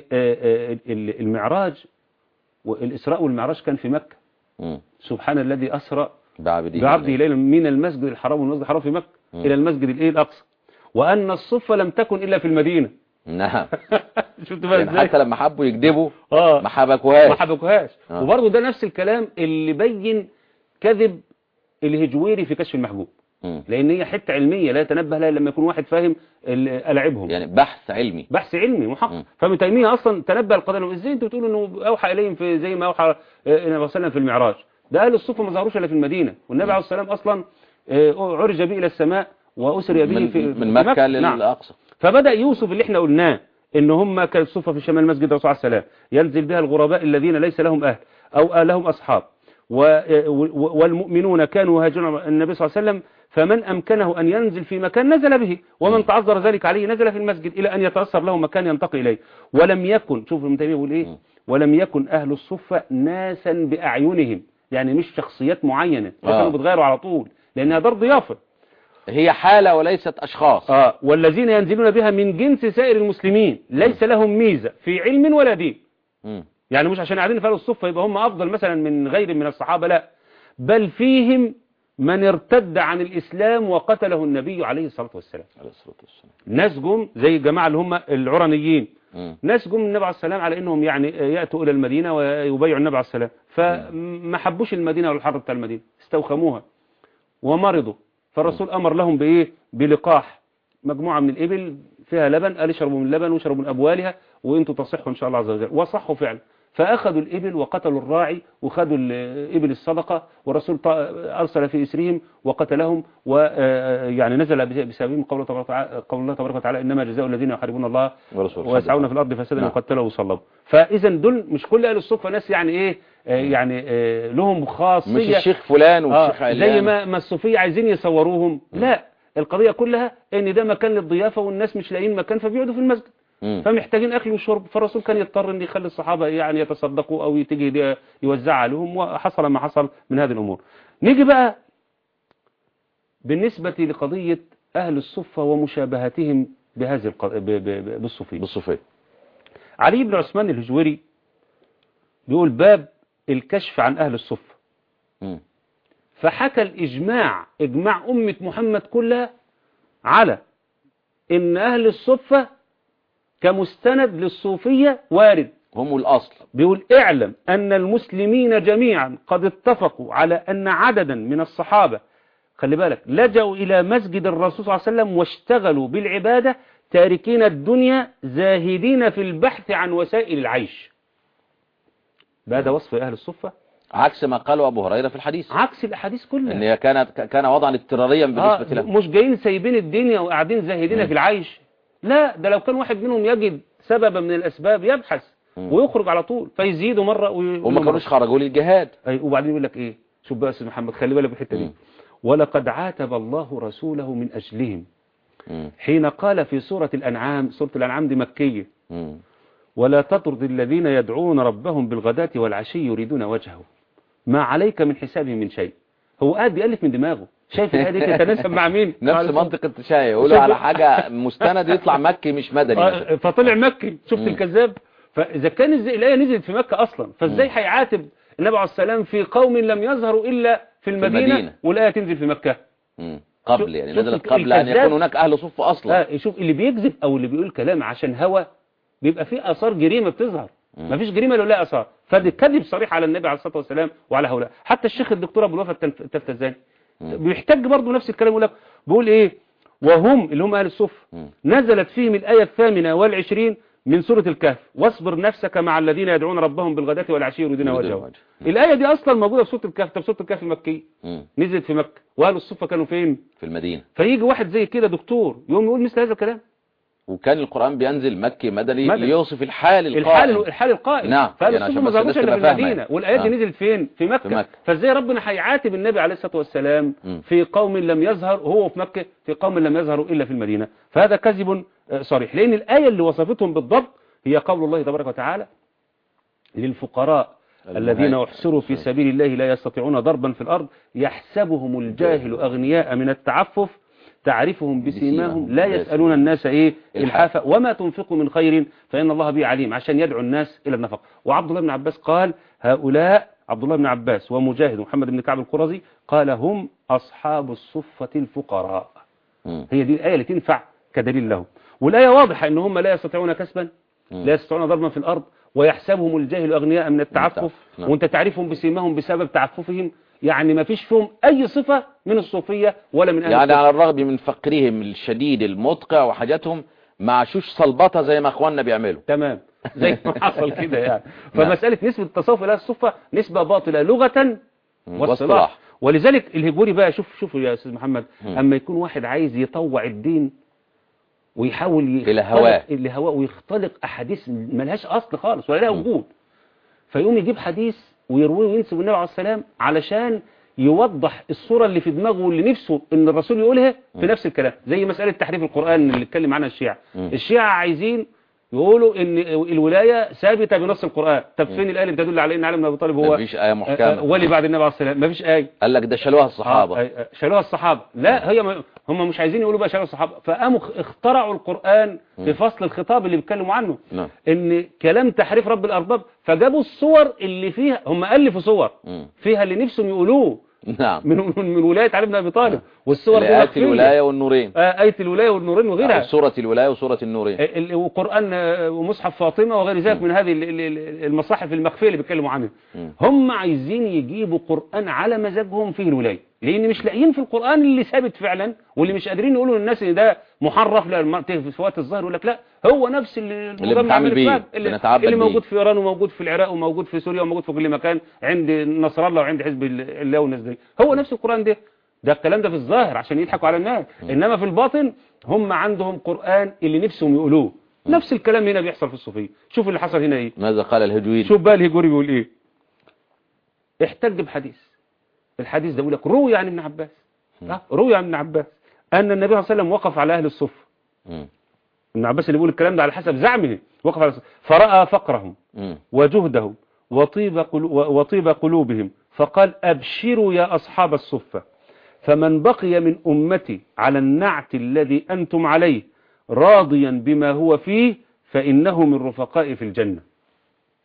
المعراج والإسراء والمعراج كان في مكة. سبحان الذي أسرى بعبده ليلا من المسجد الحرام والمسجد الحرام في مكة إلى المسجد الأقصى وأن الصفة لم تكن إلا في المدينة. نعم. شفت بقى يعني حتى لما حبوا يكذبوا ما حبكوهاش. وبرضه ده نفس الكلام اللي بين كذب الهجويري في كشف المحجوب لأن هي حتة علمية لا يتنبه لها لما يكون واحد فاهم ألعبهم يعني بحث علمي محقق. فابن تيمية أصلا تنبه القضاء ازاي انتوا بتقولوا انه أوحى إليهم في زي ما أوحى النبي وسلم في المعراج. ده أهل الصفة ما ظهروش إلا في المدينة والنبي عليه السلام أصلا عرج به إلى السماء وأسري به من مكة للأقصى. فبدأ يوسف اللي احنا قلناه ان هم كانت الصفة في شمال مسجد الرسول عليه السلام ينزل بها الغرباء الذين ليس لهم أهل أو لهم أصحاب والمؤمنون كانوا هاجرون النبي صلى الله عليه وسلم فمن أمكنه أن ينزل في مكان نزل به ومن تعذر ذلك عليه نزل في المسجد إلى أن يتأثر له مكان ينتقي إليه. ولم يكن شوف ابن تيمية يقول إيه ولم يكن أهل الصفة ناسا بأعينهم يعني مش شخصيات معينة كانوا بتغيروا على طول لأنها دار ضيافة هي حالة وليست أشخاص. والذين ينزلون بها من جنس سائر المسلمين ليس لهم ميزة في علم ولا دين. يعني مش عشان قاعدين في أهل الصفة يبقى هم أفضل مثلا من غير من الصحابة لا بل فيهم من ارتد عن الإسلام وقتله النبي عليه الصلاة والسلام. ناس جم زي الجماعة اللي هم العرنيين ناس جم النبي عليه السلام على انهم يعني يأتوا الى المدينة ويبايعوا النبي عليه السلام فما حبوش المدينة والحر بتاع المدينة استوخموها ومرضوا فالرسول امر لهم بايه بلقاح مجموعة من الابل فيها لبن قال اشربوا من اللبن واشربوا من ابوالها وانتم تصحوا ان شاء الله عز وجل وصحوا فعلا فأخذوا الإبل وقتلوا الراعي وخذوا الإبل الصدقة والرسول أرسل في إسرهم وقتلهم ويعني نزل بسببهم قول الله تبارك وتعالى إنما جزاء الذين يحاربون الله ويسعون في الأرض فسادا يقتلوا ويصلبوا. فإذا دول مش كل أهل الصفة ناس يعني إيه يعني لهم خاصية مش الشيخ فلان والشيخ علان زي ما الصوفية عايزين يصوروهم لا القضية كلها إن ده مكان للضيافة والناس مش لاقيين مكان فبيقعدوا في المسجد فمحتاجين أكل وشرب فالرسول كان يضطر أن يخلي الصحابة يعني يتصدقوا أو تيجي يوزع عليهم وحصل ما حصل من هذه الأمور. نيجي بقى بالنسبة لقضية أهل الصفة ومشابهتهم بهذه بالصوفية. علي بن عثمان الهجوري بيقول باب الكشف عن أهل الصفة فحكى الإجماع، إجماع أمة محمد كلها، على إن أهل الصفة كمستند للصوفية وارد، هم الأصل. بيقول اعلم أن المسلمين جميعا قد اتفقوا على أن عددا من الصحابة، خلي بالك، لجأوا إلى مسجد الرسول صلى الله عليه وسلم واشتغلوا بالعبادة تاركين الدنيا زاهدين في البحث عن وسائل العيش. هذا وصف أهل الصفة، عكس ما قاله أبو هريرة في الحديث، عكس الأحاديث كلها، إن هي كان وضعا اضطراريا بالنسبة لهم. مش جايين سايبين الدنيا وقاعدين زاهدين في العيش، لا، ده لو كان واحد منهم يجد سببا من الأسباب يبحث ويخرج على طول، فيزيدوا مرة وما كانوش خرجوا للجهاد. وبعدين يقول لك إيه، شوف بقى سيد محمد، خلي بالك بالحتة دي، ولقد عاتب الله رسوله من أجلهم حين قال في سورة الأنعام، سورة الأنعام دي مكية، ولا تطرد الذين يدعون ربهم بالغداة والعشي يريدون وجهه ما عليك من حسابهم من شيء. هو قاعد بيألف من دماغه، شايف الآية دي تتناسب مع مين؟ نفس منطق التشاي، يقولوا على حاجة مستند يطلع مكي مش مدني فطلع مكي، شفت الكذاب. فإذا كان الآية نزلت في مكة أصلا، فإزاي هيعاتب النبي عليه السلام في قوم لم يظهروا إلا في المدينة والآية تنزل في مكة؟ قبل يعني نزلت قبل أن يكون هناك أهل صف أصلا. شوف اللي بيكذب أو اللي بيقول كلام عشان هوى بيبقى فيه آثار جريمة بتظهر، ما فيش جريمة لو لا آثار، فدي كذب صريح على النبي عليه الصلاة والسلام وعلى هؤلاء. حتى الشيخ الدكتور أبو الوفا التفتزاني بيحتاج برضه نفس الكلام، يقول لك، بيقول إيه، وهم اللي هم أهل الصف نزلت فيهم الآية 28 من سورة الكهف، واصبر نفسك مع الذين يدعون ربهم بالغداة والعشي يريدون وجهه. الآية دي أصلا موجودة في سورة الكهف. طب سورة الكهف المكية نزلت في مكة، وأهل الصفة كانوا فين؟ في المدينة. فيجي واحد زي كده دكتور يقوم يقول مثل هذا الكلام، وكان القرآن بينزل مكي مدني ليوصف الحال القائم. الحال القائم. نعم. فهذا يعني الصفة ما ظهروش إلا في المدينة، والآيات دي نزلت فين؟ في مكة. فازاي ربنا هيعاتب النبي عليه الصلاة والسلام في قوم لم يظهر وهو في مكة، في قوم لم يظهروا إلا في المدينة؟ فهذا كذب صريح، لأن الآية اللي وصفتهم بالضبط هي قول الله تبارك وتعالى للفقراء الذين احصروا في سبيل الله لا يستطيعون ضربا في الأرض يحسبهم الجاهل أغنياء من التعفف تعرفهم بسيماهم لا يسألون الناس إلحافا وما تنفقوا من خير فإن الله به عليم، عشان يدعو الناس إلى النفق. وعبد الله بن عباس قال هؤلاء، عبد الله بن عباس ومجاهد ومحمد بن كعب القرظي، قال هم أصحاب الصفة الفقراء. هي دي الآية اللي تنفع كدليل لهم، والآية واضحة إن هم لا يستطيعون كسبا، لا يستطيعون ضربا في الأرض، ويحسبهم الجاهل أغنياء من التعفف، وانت تعرفهم بسيماهم بسبب تعففهم، يعني ما فيش فيهم أي صفة من الصوفية ولا من أهل يعني على الرغم من فقرهم الشديد المدقع وحاجاتهم معشوش صلبطة زي ما أخواننا بيعملوا. تمام، زي ما حصل كده يعني. فمسألة نسبة التصوف إلى الصفة نسبة باطلة لغة واصطلاح. ولذلك الهجوري بقى، شوف يا أستاذ محمد، أما يكون واحد عايز يطوع الدين ويحاول الهواء ويختلق أحاديث ملهاش أصل خالص ولا لها وجود، فيقوم يجيب حديث ويرويه وينسب النبي عليه السلام علشان يوضح الصورة اللي في دماغه واللي نفسه ان الرسول يقولها في نفس الكلام. زي مسألة تحريف القرآن اللي اتكلم عنها الشيعة. الشيعة عايزين يقولوا ان الولاية ثابتة بنص القرآن. طب فين الآية اللي بتدل على ان علي بن ابي طالب هو مفيش آية محكمة ولي بعد النبي عليه السلام؟ مفيش آية. قال لك ده شالوها الصحابة. شالوها الصحابة. لا، هم مش عايزين يقولوا بقى شالوها الصحابة، فقاموا اخترعوا القرآن في فصل الخطاب اللي بيتكلموا عنه ان كلام تحريف رب الأرباب، فجابوا الصور اللي فيها، هم ألفوا صور فيها اللي نفسهم يقولوه نعم من ولاية علي بن ابي طالب، والصور دي آية الولاية والنورين، آية الولاية والنورين وغيرها، سورة الولاية وسورة النورين، وقرآن ومصحف فاطمة وغير ذلك من هذه المصاحف المخفية اللي بيتكلموا عنها. هم عايزين يجيبوا قرآن على مزاجهم فيه الولاية، لأن مش لاقيين في القرآن اللي ثابت فعلا، واللي مش قادرين يقولوا للناس ان ده محرف في وقت الظاهر، يقول لك لا هو نفس اللي بنتعامل بيه اللي موجود في إيران وموجود في العراق وموجود في سوريا وموجود في كل مكان عند نصر الله وعند حزب الله والناس دي، هو نفس القرآن ده الكلام ده في الظاهر عشان يضحكوا على الناس، إنما في الباطن هم عندهم قرآن اللي نفسهم يقولوه. نفس الكلام هنا بيحصل في الصوفية. شوف اللي حصل هنا ايه، ماذا قال الهجوري؟ شوف بقى الهجوري بيقول ايه، احتج بحديث، الحديث ده بيقول لك روي عن ابن عباس، روي عن ابن عباس أن النبي صلى الله عليه وسلم وقف على أهل الصف. ابن عباس اللي بيقول الكلام ده على حسب زعمه، وقف على الصف فرأى فقرهم وجهدهم وطيب قلوبهم، فقال أبشروا يا أصحاب الصفة، فمن بقي من أمتي على النعت الذي أنتم عليه راضيا بما هو فيه فإنه من رفقاء في الجنة.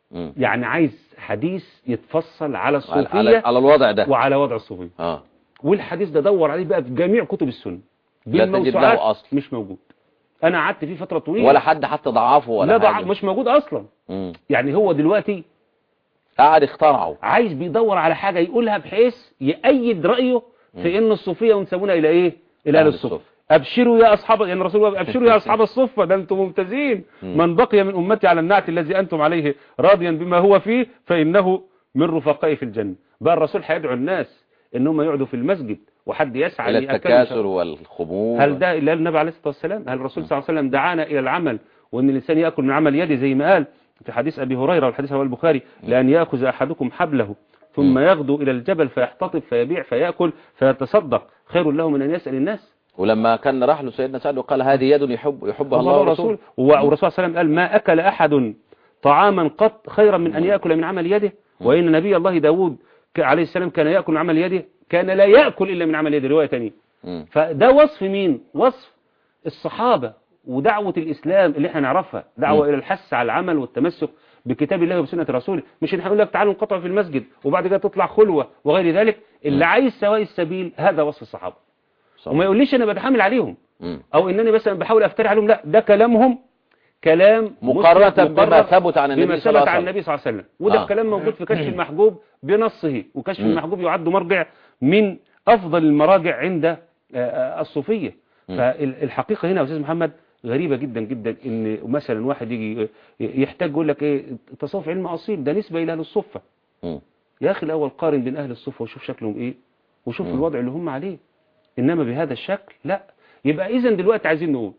يعني عايز حديث يتفصل على الصوفية على الوضع ده وعلى وضع الصوفية. والحديث ده دور عليه بقى في جميع كتب السنة، لا تجد له أصل، مش موجود. أنا قعدت فيه فترة طويلة ولا حد حتى ضعفه ولا لا حاجة، مش موجود أصلا. يعني هو دلوقتي قاعد اخترعه، عايز بيدور على حاجة يقولها بحيث يأيد رأيه في إن الصوفية ينسبون إلى إيه؟ إلى أهل الصوفة. أبشروا يا أصحاب، يعني الرسول الله أبشروا يا أصحاب الصفة، ده أنتم ممتازين. من بقي من أمتي على النعت الذي أنتم عليه راضيا بما هو فيه فإنه من رفقائي في الجنة. بقى الرسول هيدعو الناس إنهم يقعدوا في المسجد وحد يسعى إلى التكاثر والخمول. هل ده إلا النبي عليه الصلاة والسلام؟ هل الرسول صلى الله عليه وسلم دعانا إلى العمل وإن الإنسان يأكل من عمل يده زي ما قال في حديث أبي هريرة والحديث رواه البخاري لأن يأخذ أحدكم حبله ثم يغدو إلى الجبل فيحتطب فيبيع فيأكل فيتصدق خير له من أن يسأل الناس. ولما كان راح له سيدنا سعد وقال هذه يد يحبها الله ورسوله، والرسول صلى الله عليه وسلم قال ما أكل أحد طعاما قط خيرا من أن يأكل من عمل يده. وإن نبي الله داود عليه السلام كان يأكل من عمل يده، كان لا يأكل إلا من عمل يده، رواية تانية. فده وصف مين؟ وصف الصحابة ودعوة الإسلام اللي احنا نعرفها، دعوة إلى الحث على العمل والتمسك بكتاب الله وبسنة رسوله، مش ان هنقول لك تعالوا نقطع في المسجد وبعد كده تطلع خلوة وغير ذلك. اللي عايز سواء السبيل هذا وصف الصحابة. وما يقوليش انا بتحامل عليهم او انني مثلا بحاول افتري عليهم، لا، ده كلامهم كلام مقارنة بما ثبت عن النبي صلى الله عليه وسلم. وده كلام موجود في كشف المحجوب بنصه، وكشف المحجوب يعد مرجع من افضل المراجع عند الصوفية. فالحقيقة هنا يا استاذ محمد غريبة جدا جدا ان مثلا واحد يجي يحتاج يقول لك ايه التصوف علم اصيل، ده نسبة الى اهل الصفة. يا اخي الاول قارن بين اهل الصفة وشوف شكلهم ايه وشوف الوضع اللي هم عليه، انما بهذا الشكل لا. يبقى اذا دلوقتي عايزين نقول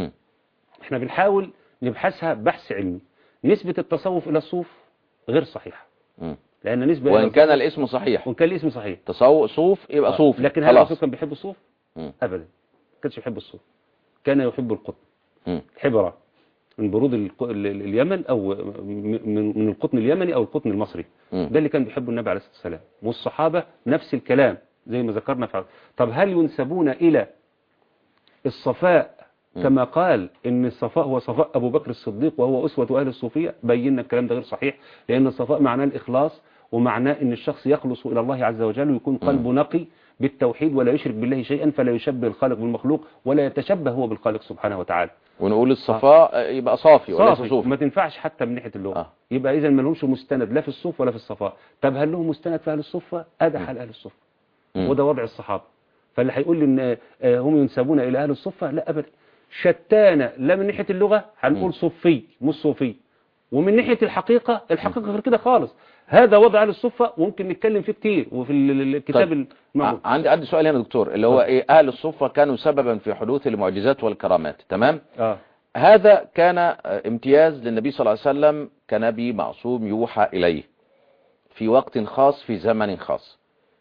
احنا بنحاول نبحثها بحث علمي. نسبة التصوف الى الصوف غير صحيحة، لان نسبة وان كان الاسم صحيح، وان كان الاسم صحيح صوف يبقى صوف. لكن هل الرسول كان بيحب الصوف؟ ابدا، ما كانش يحب الصوف، كان يحب القطن. حبرة من برود اليمن او من القطن اليمني او القطن المصري، ده اللي كان بيحبه النبي عليه الصلاة والسلام. والصحابة نفس الكلام زي ما ذكرنا في. طب هل ينسبون الى الصفاء كما قال ان الصفاء هو صفاء ابو بكر الصديق وهو اسوة اهل الصوفية؟ بينا الكلام ده غير صحيح، لان الصفاء معناه الاخلاص، ومعناه ان الشخص يخلص الى الله عز وجل ويكون قلبه نقي بالتوحيد ولا يشرك بالله شيئا، فلا يشبه الخالق بالمخلوق ولا يتشبه هو بالخالق سبحانه وتعالى. ونقول الصفاء يبقى صافي وليس صوفي، ما تنفعش حتى من ناحية اللغة. يبقى اذا ما لهمش مستند لا في الصوف ولا في الصفاء. طب هل لهم مستند في اهل الصفة؟ ده حال اهل الصفة، وده وضع الصحابة. فاللي هيقول لي ان هم ينسبون الى اهل الصفة، لا ابدا، شتانة. لا من ناحية اللغة هنقول صوفي مش صوفي، ومن ناحية الحقيقة غير كده خالص. هذا وضع اهل الصفة وممكن نتكلم فيه كتير وفي الكتاب الموجود. عندي سؤال هنا دكتور، اللي هو ايه اهل الصفة كانوا سببا في حدوث المعجزات والكرامات، تمام؟ هذا كان امتياز للنبي صلى الله عليه وسلم كنبي معصوم يوحى اليه في وقت خاص في زمن خاص.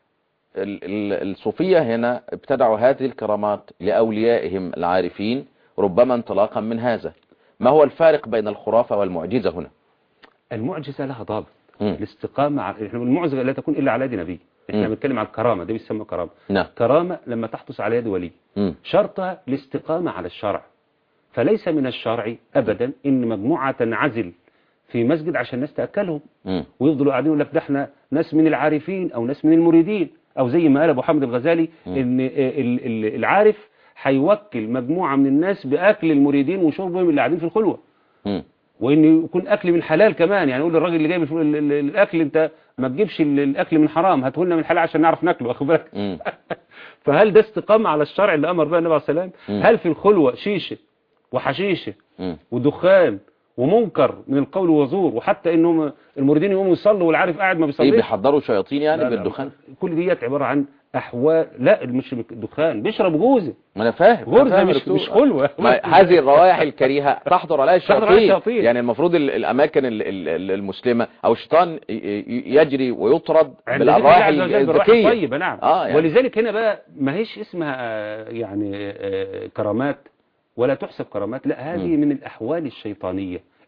الصوفية هنا ابتدعوا هذه الكرامات لأوليائهم العارفين، ربما انطلاقا من هذا. ما هو الفارق بين الخرافة والمعجزة هنا؟ المعجزة لها ضابط، الاستقامة. المعجزة لا تكون إلا على يد نبي. احنا بنتكلم عن الكرامة، ده بيسمى كرامة. كرامة لما تحدث على يد ولي شرطها الاستقامة على الشرع. فليس من الشرع أبدا إن مجموعة تنعزل في مسجد عشان الناس تأكلهم ويفضلوا قاعدين يقول لك ده احنا ناس من العارفين أو ناس من المريدين، أو زي ما قال أبو حامد الغزالي إن العارف هيوكل مجموعة من الناس بأكل المريدين وشربهم اللي قاعدين في الخلوة، وإن يكون أكل من حلال كمان. يعني يقول للراجل اللي جايب الأكل أنت ما تجيبش الأكل من حرام، هاتهولنا من حلال عشان نعرف ناكله، واخد بالك؟ فهل ده استقامة على الشرع اللي أمر به النبي عليه الصلاة والسلام؟ هل في الخلوة شيشة وحشيشة ودخان ومنكر من القول وزور، وحتى انهم المريدين يقوموا يصلوا والعارف قاعد ما بيصليش؟ بيحضروا شياطين يعني بالدخان؟ كل ديت عبارة عن احوال. لا مش دخان، بيشرب جوزة. ما انا فاهم، غرزة مش خلوة. هذه الروائح الكريهة تحضر عليها الشياطين. يعني المفروض الاماكن المسلمة او الشيطان يجري ويطرد بالارواح الذكية. طيب نعم. يعني. ولذلك هنا بقى ما هيش اسمها يعني كرامات ولا تحسب كرامات، لا، هذه من الأحوال الشيطانية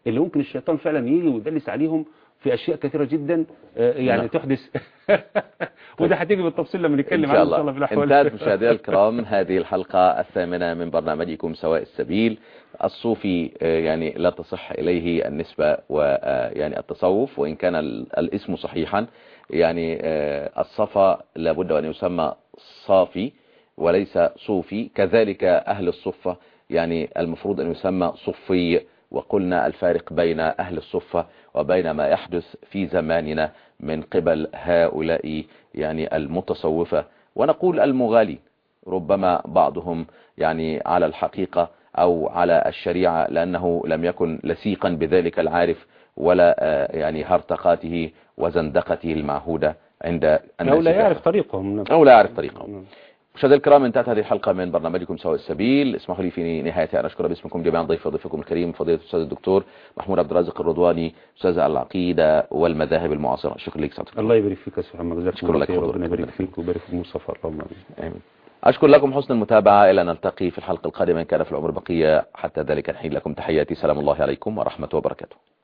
اللي ممكن الشيطان فعلا يجي ويدلس عليهم في أشياء كثيرة جدا يعني تحدث وده هتيجي بالتفصيل لما نتكلم عنه إن شاء الله في الأحوال. انتهت مشاهدينا الكرام هذه الحلقة الثامنة من برنامجكم سواء السبيل. الصوفي يعني لا تصح إليه النسبة ويعني التصوف، وإن كان الاسم صحيحا يعني الصفا لابد أن يسمى صافي وليس صوفي، كذلك أهل الصفة يعني المفروض أن يسمى صفي. وقلنا الفارق بين أهل الصفة وبين ما يحدث في زماننا من قبل هؤلاء يعني المتصوفة، ونقول المغالين، ربما بعضهم يعني على الحقيقة أو على الشريعة لأنه لم يكن لسيقا بذلك العارف ولا يعني هرطقاته وزندقته المعهودة عند الناس، أو لا يعرف طريقهم. مشاهدينا الكرام، انتهت هذه الحلقة من برنامجكم سواء السبيل. اسمحوا لي في نهايتها أن أشكر باسمكم جميعا ضيفكم الكريم فضيلة الأستاذ الدكتور محمود عبد الرازق الرضواني، أستاذ العقيدة والمذاهب المعاصرة. شكرا لك سعادتك. الله يبارك فيك يا أستاذ محمد، جزاك الله خير، ربنا يبارك فيك ويبارك في المصطفى. اللهم آمين. أشكر لكم حسن المتابعة، إلى أن نلتقي في الحلقة القادمة إن كان في العمر بقية. حتى ذلك الحين لكم تحياتي، سلام الله عليكم ورحمة وبركاته.